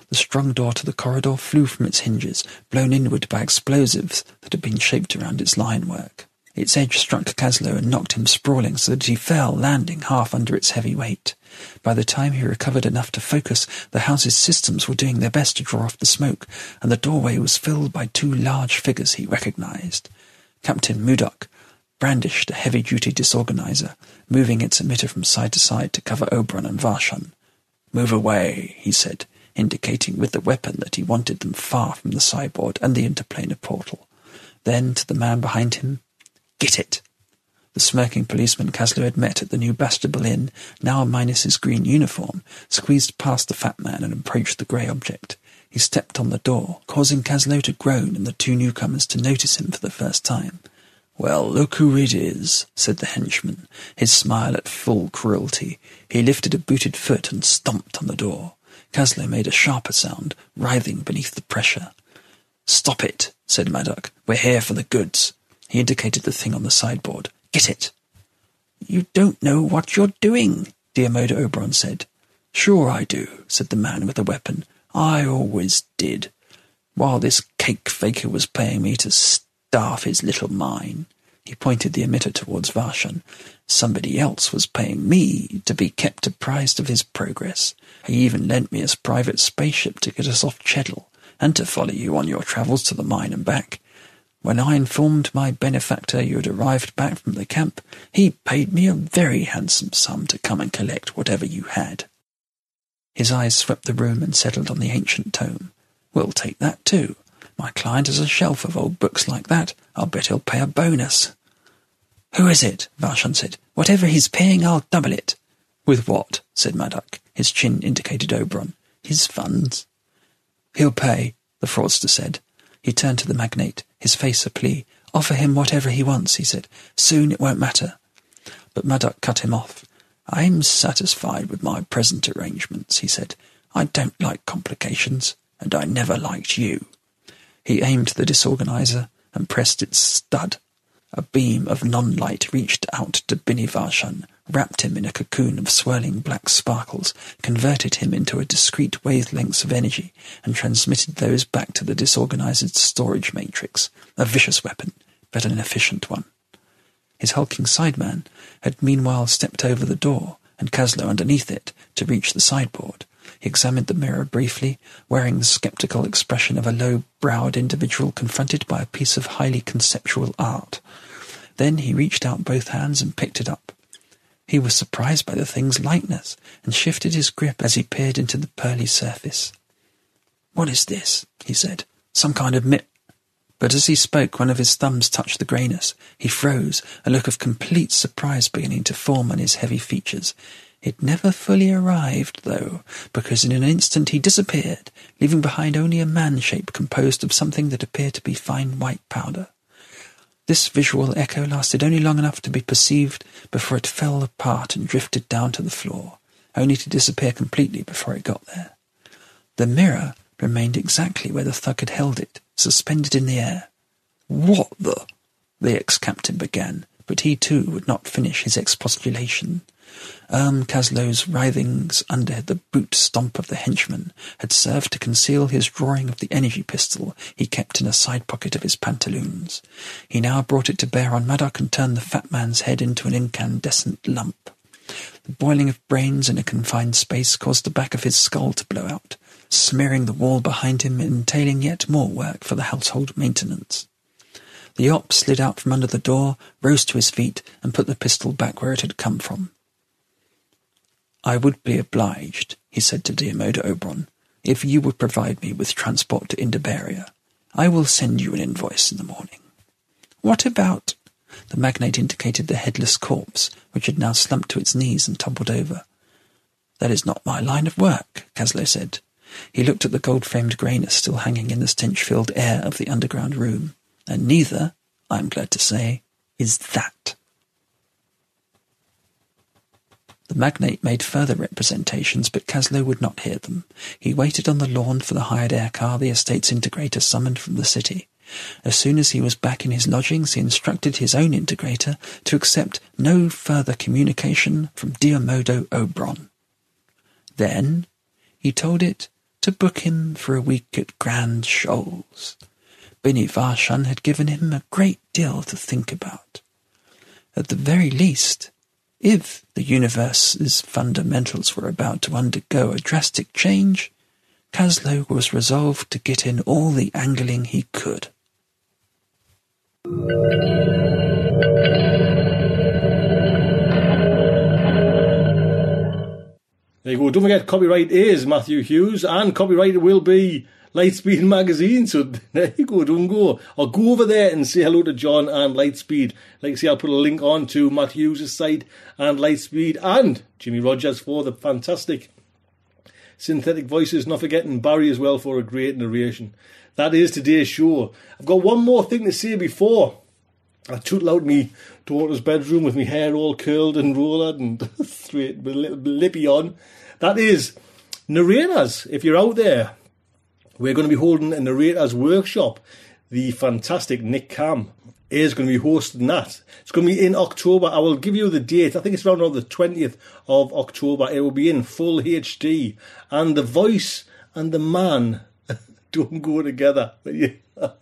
The strong door to the corridor flew from its hinges, blown inward by explosives that had been shaped around its linework. Its edge struck Caslow and knocked him sprawling so that he fell, landing half under its heavy weight. By the time he recovered enough to focus, the house's systems were doing their best to draw off the smoke, and the doorway was filled by two large figures he recognized. Captain Mudok brandished a heavy-duty disorganizer, moving its emitter from side to side to cover Oberon and Varshan. "Move away," he said, indicating with the weapon that he wanted them far from the cyborg and the interplanar portal. Then, to the man behind him, "Get it!" The smirking policeman Caslow had met at the new Bastable Inn, now minus his green uniform, squeezed past the fat man and approached the grey object. He stepped on the door, causing Caslow to groan and the two newcomers to notice him for the first time. "Well, look who it is," said the henchman, his smile at full cruelty. He lifted a booted foot and stomped on the door. Caslow made a sharper sound, writhing beneath the pressure. "Stop it," said Maddock. "We're here for the goods." He indicated the thing on the sideboard. "Get it." "You don't know what you're doing," Diarmida Oberon said. "Sure I do," said the man with the weapon. "I always did. While this cake faker was paying me to starve his little mine." He pointed the emitter towards Varshan. "Somebody else was paying me to be kept apprised of his progress. He even lent me his private spaceship to get us off Cheddle, and to follow you on your travels to the mine and back. When I informed my benefactor you had arrived back from the camp, he paid me a very handsome sum to come and collect whatever you had." His eyes swept the room and settled on the ancient tome. "We'll take that too. My client has a shelf of old books like that. I'll bet he'll pay a bonus." "Who is it?" Varshan said. "Whatever he's paying, I'll double it." "With what?" said Maddock. His chin indicated Oberon. "His funds." "He'll pay," the fraudster said. He turned to the magnate, his face a plea. "Offer him whatever he wants," he said. "Soon it won't matter." But Maddock cut him off. "I'm satisfied with my present arrangements," he said. "I don't like complications, and I never liked you." He aimed the disorganizer and pressed its stud. A beam of non-light reached out to Bini Varshan, wrapped him in a cocoon of swirling black sparkles, converted him into a discrete wavelengths of energy, and transmitted those back to the disorganizer's storage matrix, a vicious weapon, but an efficient one. His hulking sideman had meanwhile stepped over the door, and Caslow underneath it, to reach the sideboard. He examined the mirror briefly, wearing the sceptical expression of a low-browed individual confronted by a piece of highly conceptual art. Then he reached out both hands and picked it up. He was surprised by the thing's lightness, and shifted his grip as he peered into the pearly surface. "What is this?" he said. "Some kind of mi—" But as he spoke, one of his thumbs touched the greyness. He froze, a look of complete surprise beginning to form on his heavy features. It never fully arrived, though, because in an instant he disappeared, leaving behind only a man-shape composed of something that appeared to be fine white powder. This visual echo lasted only long enough to be perceived before it fell apart and drifted down to the floor, only to disappear completely before it got there. The mirror remained exactly where the thug had held it, suspended in the air. "What the—" the ex-captain began, but he too would not finish his expostulation. Erm Caslow's writhings under the boot stomp of the henchman had served to conceal his drawing of the energy pistol he kept in a side pocket of his pantaloons. He now brought it to bear on Maddock and turned the fat man's head into an incandescent lump. The boiling of brains in a confined space caused the back of his skull to blow out, smearing the wall behind him, entailing yet more work for the household maintenance. The op slid out from under the door, rose to his feet, and put the pistol back where it had come from. "I would be obliged," he said to Diarmida Oberon, "if you would provide me with transport to Indabaria. I will send you an invoice in the morning." "What about—" The magnate indicated the headless corpse, which had now slumped to its knees and toppled over. "That is not my line of work," Caslow said. He looked at the gold-framed greyness still hanging in the stench-filled air of the underground room. "And neither, I am glad to say, is that." The magnate made further representations, but Caslow would not hear them. He waited on the lawn for the hired air car the estate's integrator summoned from the city. As soon as he was back in his lodgings, he instructed his own integrator to accept no further communication from Diarmida Oberon. Then he told it to book him for a week at Grand Shoals. Bini Varshan had given him a great deal to think about. At the very least, if the universe's fundamentals were about to undergo a drastic change, Kaslo was resolved to get in all the angling he could. There you go. Don't forget, copyright is Matthew Hughes, and copyright will be Lightspeed Magazine. So there you go. Don't go. Or go over there and say hello to John and Lightspeed. Like I say, I'll put a link on to Matt Hughes' site and Lightspeed and Jimmy Rogers for the fantastic synthetic voices. Not forgetting Barry as well for a great narration. That is today's show. I've got one more thing to say before I tootle out me daughter's bedroom with my hair all curled and rolled and straight with a little lippy on. That is narrators. If you're out there, we're going to be holding a narrators workshop. The fantastic Nick Cam is going to be hosting that. It's going to be in October. I will give you the date. I think it's around the twentieth of October. It will be in full H D. And the voice and the man don't go together. But, yeah.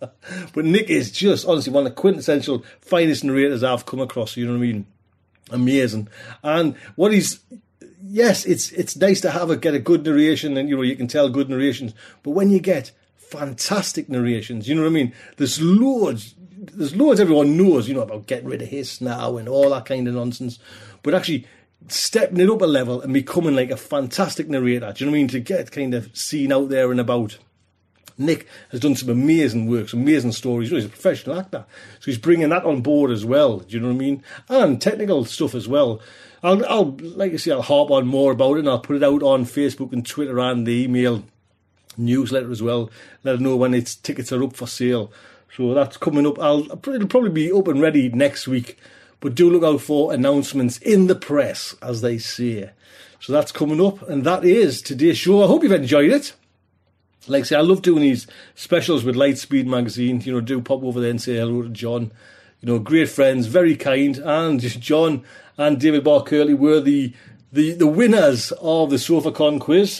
But Nick is just, honestly, one of the quintessential finest narrators I've come across. You know what I mean? Amazing. And what he's... Yes, it's it's nice to have a get a good narration, and you know you can tell good narrations. But when you get fantastic narrations, you know what I mean. There's loads, there's loads everyone knows, you know, about getting rid of hiss now and all that kind of nonsense. But actually stepping it up a level and becoming like a fantastic narrator, do you know what I mean? To get kind of seen out there and about. Nick has done some amazing work, some amazing stories. He's a professional actor, so he's bringing that on board as well. Do you know what I mean? And technical stuff as well. I'll, I'll, like I say, I'll harp on more about it, and I'll put it out on Facebook and Twitter and the email newsletter as well. Let them know when its tickets are up for sale. So that's coming up. I'll, it'll probably be up and ready next week, but do look out for announcements in the press, as they say. So that's coming up, and that is today's show. I hope you've enjoyed it. Like I say, I love doing these specials with Lightspeed Magazine. You know, do pop over there and say hello to John. You know, great friends, very kind. And John and David Barcurley were the, the, the winners of the SofaCon quiz.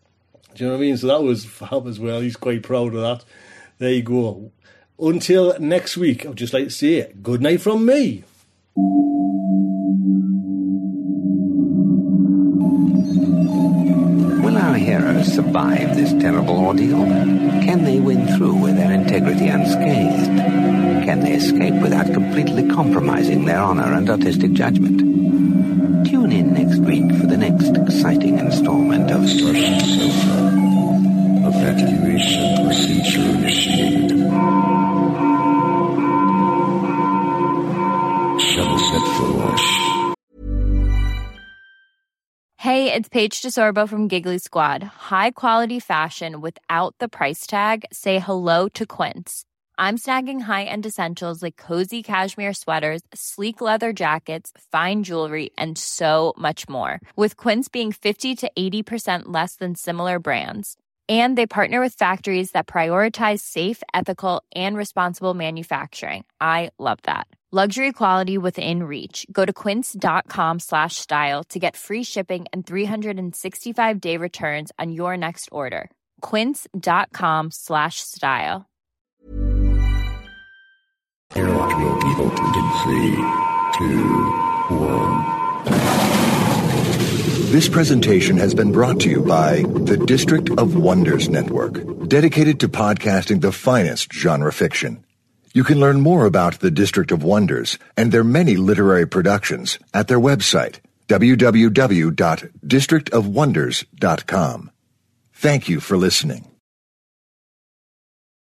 Do you know what I mean? So that was fab as well. He's quite proud of that. There you go. Until next week, I'd just like to say good night from me. Will our heroes survive this terrible ordeal? Can they win through with their integrity unscathed? Can they escape without completely compromising their honor and artistic judgment? Tune in next week for the next exciting installment of Starship Sofa. Evacuation procedure initiated. Shuttle set for launch. Hey, it's Paige DeSorbo from Giggly Squad. High quality fashion without the price tag. Say hello to Quince. I'm snagging high-end essentials like cozy cashmere sweaters, sleek leather jackets, fine jewelry, and so much more. With Quince being fifty to eighty percent less than similar brands. And they partner with factories that prioritize safe, ethical, and responsible manufacturing. I love that. Luxury quality within reach. Go to quince.com slash style to get free shipping and three sixty-five day returns on your next order. Quince.com slash style. Airlock will be opened in three, two, one. This presentation has been brought to you by the District of Wonders Network, dedicated to podcasting the finest genre fiction. You can learn more about the District of Wonders and their many literary productions at their website, w w w dot district of wonders dot com. Thank you for listening.